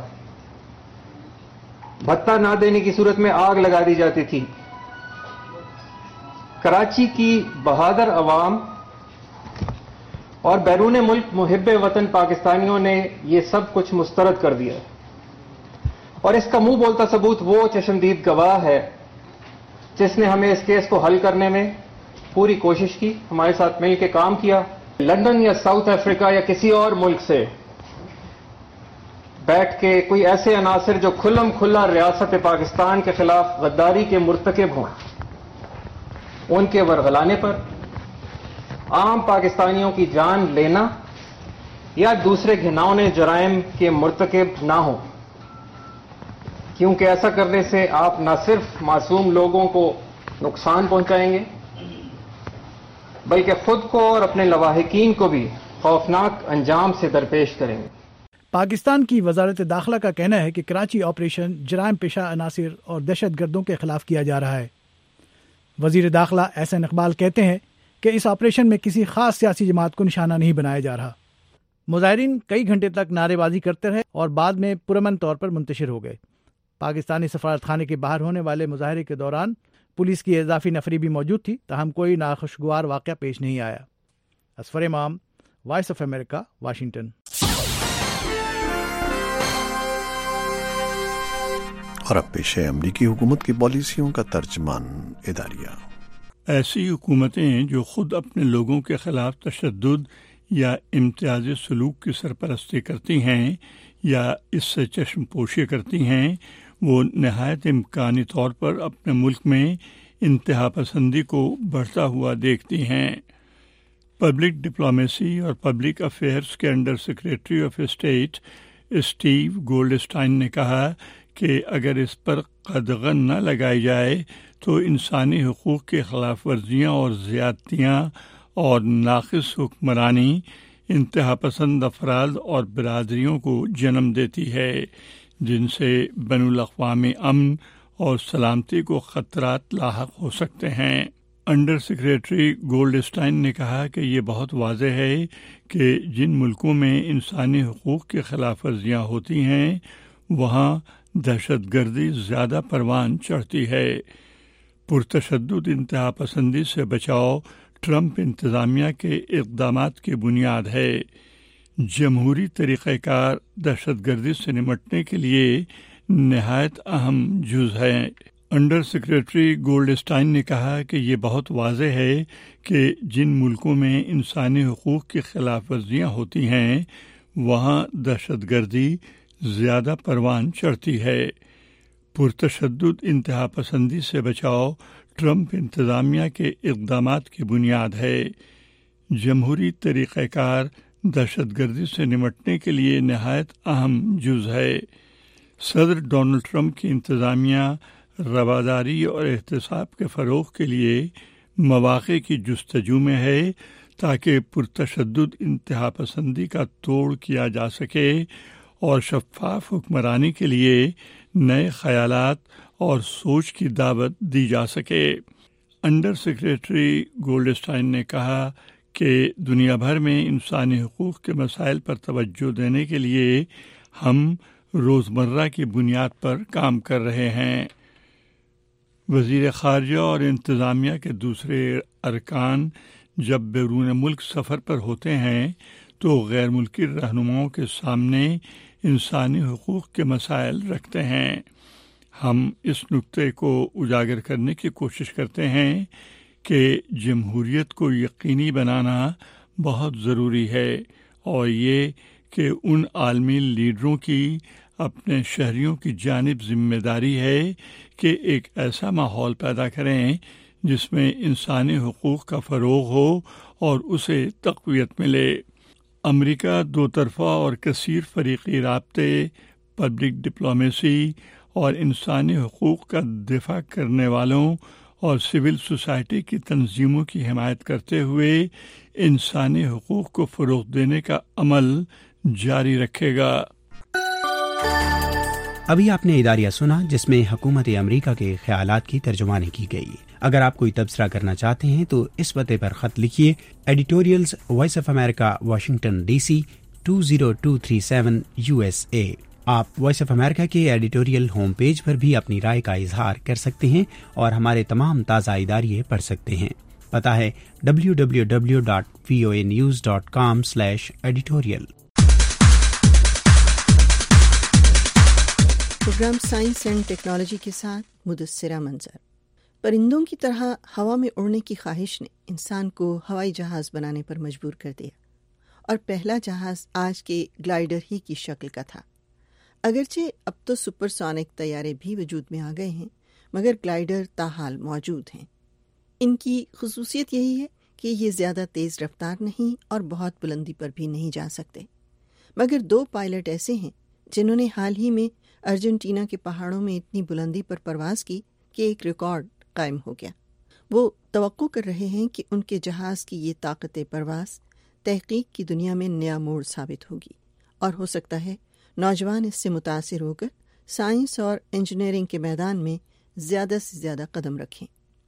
بھتہ نہ دینے کی صورت میں آگ لگا دی جاتی تھی۔ کراچی کی بہادر عوام اور بیرون ملک محب وطن پاکستانیوں نے یہ سب کچھ مسترد کر دیا اور اس کا منہ بولتا ثبوت وہ چشمدید گواہ ہے جس نے ہمیں اس کیس کو حل کرنے میں پوری کوشش کی، ہمارے ساتھ مل کے کام کیا۔ لندن یا ساؤتھ افریقہ یا کسی اور ملک سے بیٹھ کے کوئی ایسے عناصر جو کھلم کھلا ریاست پاکستان کے خلاف غداری کے مرتکب ہوں ان کے ورغلانے پر عام پاکستانیوں کی جان لینا یا دوسرے گھناؤنے جرائم کے مرتکب نہ ہوں، کیونکہ ایسا کرنے سے آپ نہ صرف معصوم لوگوں کو نقصان پہنچائیں گے بلکہ خود کو اور اپنے لواحقین کو بھی خوفناک انجام سے درپیش کریں گے۔ پاکستان کی وزارت داخلہ کا کہنا ہے کہ کراچی آپریشن جرائم پیشہ عناصر اور دہشت گردوں کے خلاف کیا جا رہا ہے۔ وزیر داخلہ احسن اقبال کہتے ہیں کہ اس آپریشن میں کسی خاص سیاسی جماعت کو نشانہ نہیں بنایا جا رہا۔ مظاہرین کئی گھنٹے تک نعرے بازی کرتے رہے اور بعد میں پرامن طور پر منتشر ہو گئے۔ پاکستانی سفارت خانے کے باہر ہونے والے مظاہرے کے دوران پولیس کی اضافی نفری بھی موجود تھی، تاہم کوئی ناخوشگوار واقعہ پیش نہیں آیا۔ اصفر امام، وائس آف امریکہ، واشنگٹن۔ اور اب پیش ہے امریکی حکومت کی پالیسیوں کا ترجمان اداریہ۔ ایسی حکومتیں جو خود اپنے لوگوں کے خلاف تشدد یا امتیازی سلوک کی سرپرستی کرتی ہیں یا اس سے چشم پوشی کرتی ہیں، وہ نہایت امکانی طور پر اپنے ملک میں انتہا پسندی کو بڑھتا ہوا دیکھتی ہیں۔ پبلک ڈپلومیسی اور پبلک افیئرز کے under secretary of state Steve Goldstein نے کہا کہ اگر اس پر قدغن نہ لگائی جائے تو انسانی حقوق کی خلاف ورزیاں اور زیادتیاں اور ناقص حکمرانی انتہا پسند افراد اور برادریوں کو جنم دیتی ہے، جن سے بین الاقوامی امن اور سلامتی کو خطرات لاحق ہو سکتے ہیں۔ انڈر سیکریٹری گولڈسٹائن نے کہا کہ یہ بہت واضح ہے کہ جن ملکوں میں انسانی حقوق کی خلاف ورزیاں ہوتی ہیں وہاں دہشت گردی زیادہ پروان چڑھتی ہے۔ پرتشدد انتہا پسندی سے بچاؤ ٹرمپ انتظامیہ کے اقدامات کی بنیاد ہے۔ جمہوری طریقہ کار دہشت گردی سے نمٹنے کے لیے نہایت اہم جز ہے۔ انڈر سیکریٹری گولڈسٹائن نے کہا کہ یہ بہت واضح ہے کہ جن ملکوں میں انسانی حقوق کی خلاف ورزیاں ہوتی ہیں وہاں دہشت گردی زیادہ پروان چڑھتی ہے۔ پرتشدد انتہا پسندی سے بچاؤ ٹرمپ انتظامیہ کے اقدامات کی بنیاد ہے۔ جمہوری طریقہ کار دہشت گردی سے نمٹنے کے لیے نہایت اہم جز ہے۔ صدر ڈونلڈ ٹرمپ کی انتظامیہ رواداری اور احتساب کے فروغ کے لیے مواقع کی جستجو میں ہے تاکہ پرتشدد انتہا پسندی کا توڑ کیا جا سکے اور شفاف حکمرانی کے لیے نئے خیالات اور سوچ کی دعوت دی جا سکے۔ انڈر سیکریٹری گولڈسٹائن نے کہا کہ دنیا بھر میں انسانی حقوق کے مسائل پر توجہ دینے کے لیے ہم روزمرہ کی بنیاد پر کام کر رہے ہیں۔ وزیر خارجہ اور انتظامیہ کے دوسرے ارکان جب بیرون ملک سفر پر ہوتے ہیں تو غیر ملکی رہنماؤں کے سامنے انسانی حقوق کے مسائل رکھتے ہیں۔ ہم اس نقطے کو اجاگر کرنے کی کوشش کرتے ہیں کہ جمہوریت کو یقینی بنانا بہت ضروری ہے، اور یہ کہ ان عالمی لیڈروں کی اپنے شہریوں کی جانب ذمہ داری ہے کہ ایک ایسا ماحول پیدا کریں جس میں انسانی حقوق کا فروغ ہو اور اسے تقویت ملے۔ امریکہ دو طرفہ اور کثیر فریقی رابطے، پبلک ڈپلومیسی اور انسانی حقوق کا دفاع کرنے والوں اور سول سوسائٹی کی تنظیموں کی حمایت کرتے ہوئے انسانی حقوق کو فروغ دینے کا عمل جاری رکھے گا۔ ابھی آپ نے اداریہ سنا جس میں حکومت امریکہ کے خیالات کی ترجمانی کی گئی۔ اگر آپ کوئی تبصرہ کرنا چاہتے ہیں تو اس پتے پر خط لکھیے، editorials Voice of America, Washington D C two zero two three seven U S A. آپ وائس آف امریکہ کے ایڈیٹوریل ہوم پیج پر بھی اپنی رائے کا اظہار کر سکتے ہیں اور ہمارے تمام تازہ اداریے پڑھ سکتے ہیں۔ پتہ ہے W W W dot V O A news dot com slash editorial. Programme science and technology کے ساتھ مدثرہ منظر۔ پرندوں کی طرح ہوا میں اڑنے کی خواہش نے انسان کو ہوائی جہاز بنانے پر مجبور کر دیا، اور پہلا جہاز آج کے گلائڈر ہی کی شکل کا تھا۔ اگرچہ اب تو سپر سونک طیارے بھی وجود میں آ گئے ہیں، مگر گلائڈر تاحال موجود ہیں۔ ان کی خصوصیت یہی ہے کہ یہ زیادہ تیز رفتار نہیں اور بہت بلندی پر بھی نہیں جا سکتے، مگر دو پائلٹ ایسے ہیں جنہوں نے حال ہی میں ارجنٹینا کے پہاڑوں میں اتنی بلندی پر پرواز کی کہ ایک ریکارڈ قائم ہو گیا۔ وہ توقع کر رہے ہیں کہ ان کے جہاز کی یہ طاقت پرواز تحقیق کی دنیا میں نیا موڑ ثابت ہوگی، اور ہو سکتا ہے نوجوان اس سے متاثر ہو کر سائنس اور انجینئرنگ کے میدان میں زیادہ سے زیادہ قدم رکھیں۔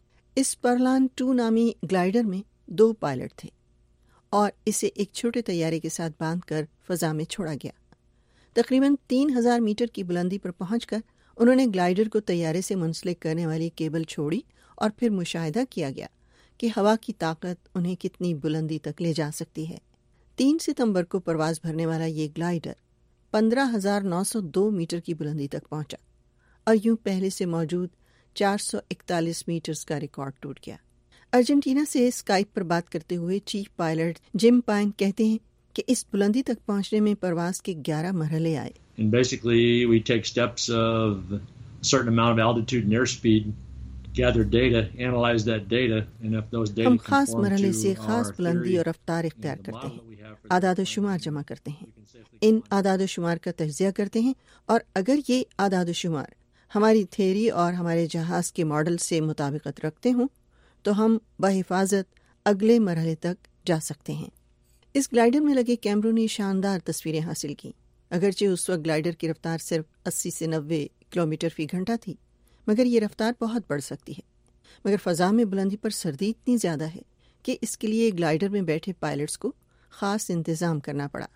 اس پرلان ٹو نامی گلائڈر میں دو پائلٹ تھے، اور اسے ایک چھوٹے طیارے کے ساتھ باندھ کر فضا میں چھوڑا گیا۔ تقریباً تین ہزار میٹر کی بلندی پر پہنچ کر انہوں نے گلائڈر کو طیارے سے منسلک کرنے والی کیبل چھوڑی، اور پھر مشاہدہ کیا گیا کہ ہوا کی طاقت انہیں کتنی بلندی تک لے جا سکتی ہے۔ تین ستمبر کو پرواز بھرنے والا یہ گلائڈر پندرہ ہزار نو سو دو میٹر کی بلندی تک پہنچا، اور یوں پہلے سے موجود چار سو اکتالیس میٹرز کا ریکارڈ ٹوٹ گیا۔ ارجنٹینا سے اسکائپ پر بات کرتے ہوئے چیف پائلٹ جم پائن کہتے ہیں کہ اس بلندی تک پہنچنے میں پرواز کے گیارہ مرحلے آئے۔ And basically we take steps of a certain amount of altitude and airspeed, gather data, analyze that data, and if those data ہم conform خاص مرحلے to سے our خاص بلندی اور رفتار اختیار کرتے ہیں، اعداد و شمار جمع کرتے ہیں، ان اعداد و شمار کا تجزیہ کرتے ہیں، اور اگر یہ اعداد و شمار ہماری تھیوری اور ہمارے جہاز کے ماڈل سے مطابقت رکھتے ہوں تو ہم بحفاظت اگلے مرحلے تک جا سکتے ہیں۔ اس گلائڈر میں لگے کیمروں نے شاندار تصویریں حاصل کی۔ اگرچہ اس وقت گلائڈر کی رفتار صرف اسی سے نوے کلومیٹر فی گھنٹہ تھی، مگر یہ رفتار بہت بڑھ سکتی ہے۔ مگر فضا میں بلندی پر سردی اتنی زیادہ ہے کہ اس کے لیے گلائڈر میں بیٹھے پائلٹس کو خاص انتظام کرنا پڑا۔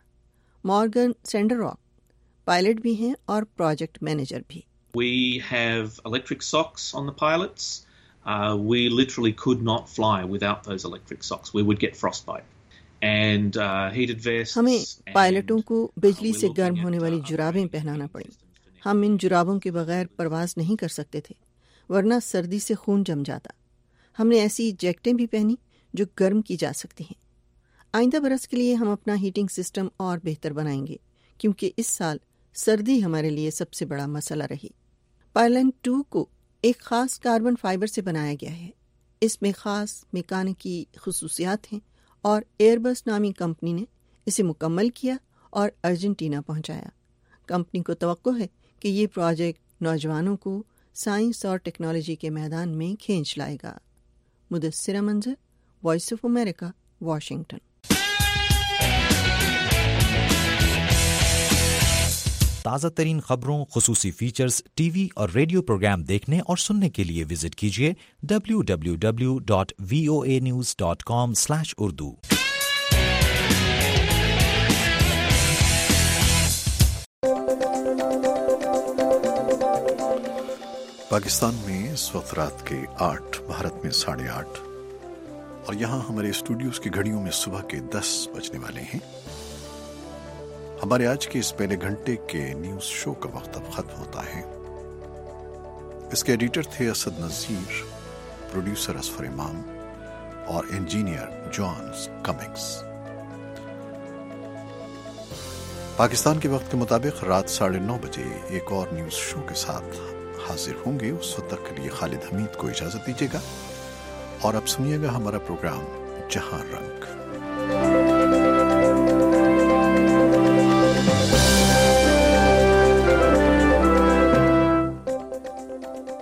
مارگن سینڈر راک پائلٹ بھی ہیں اور پروجیکٹ مینیجر بھی۔ We have electric socks on the pilots. Uh, we literally could not fly without those electric socks. We would get frostbite. And uh, heated vests. ہمیں پائلٹوں کو بجلی سے گرم ہونے والی جرابیں پہنانا پڑیں۔ ہم ان جرابوں کے بغیر پرواز نہیں کر سکتے تھے، ورنہ سردی سے خون جم جاتا۔ ہم نے ایسی جیکٹیں بھی پہنی جو گرم کی جا سکتی ہیں۔ آئندہ برس کے لیے ہم اپنا ہیٹنگ سسٹم اور بہتر بنائیں گے، کیونکہ اس سال سردی ہمارے لیے سب سے بڑا مسئلہ رہی۔ پائلن ٹو کو ایک خاص کاربن فائبر سے بنایا گیا ہے۔ اس میں خاص میکانیکی خصوصیات ہیں، اور ایئر بس نامی کمپنی نے اسے مکمل کیا اور ارجنٹینا پہنچایا۔ کمپنی کو توقع ہے کہ یہ پروجیکٹ نوجوانوں کو سائنس اور ٹیکنالوجی کے میدان میں کھینچ لائے گا۔ مدثرہ منظر، وائس آف امریکہ، واشنگٹن۔ تازہ ترین خبروں، خصوصی فیچرز، ٹی وی اور ریڈیو پروگرام دیکھنے اور سننے کے لیے وزٹ کیجیے W W W dot V O A news dot com slash Urdu. Pakistan में इस वक्त रात के आठ, भारत में साढ़े आठ और यहाँ हमारे स्टूडियोज की घड़ियों में सुबह के दस बजने वाले हैं। हमारे आज के इस पहले घंटे के न्यूज शो का वक्त अब खत्म होता है। इसके एडिटर थे असद नजीर, प्रोड्यूसर असफर इमाम और इंजीनियर जॉन कमिंग्स। पाकिस्तान के वक्त के मुताबिक रात साढ़े नौ बजे एक और न्यूज शो के साथ हाजिर होंगे। उस वक्त तक के लिए खालिद हमीद को इजाजत दीजिएगा और अब सुनिएगा हमारा प्रोग्राम जहां रंग।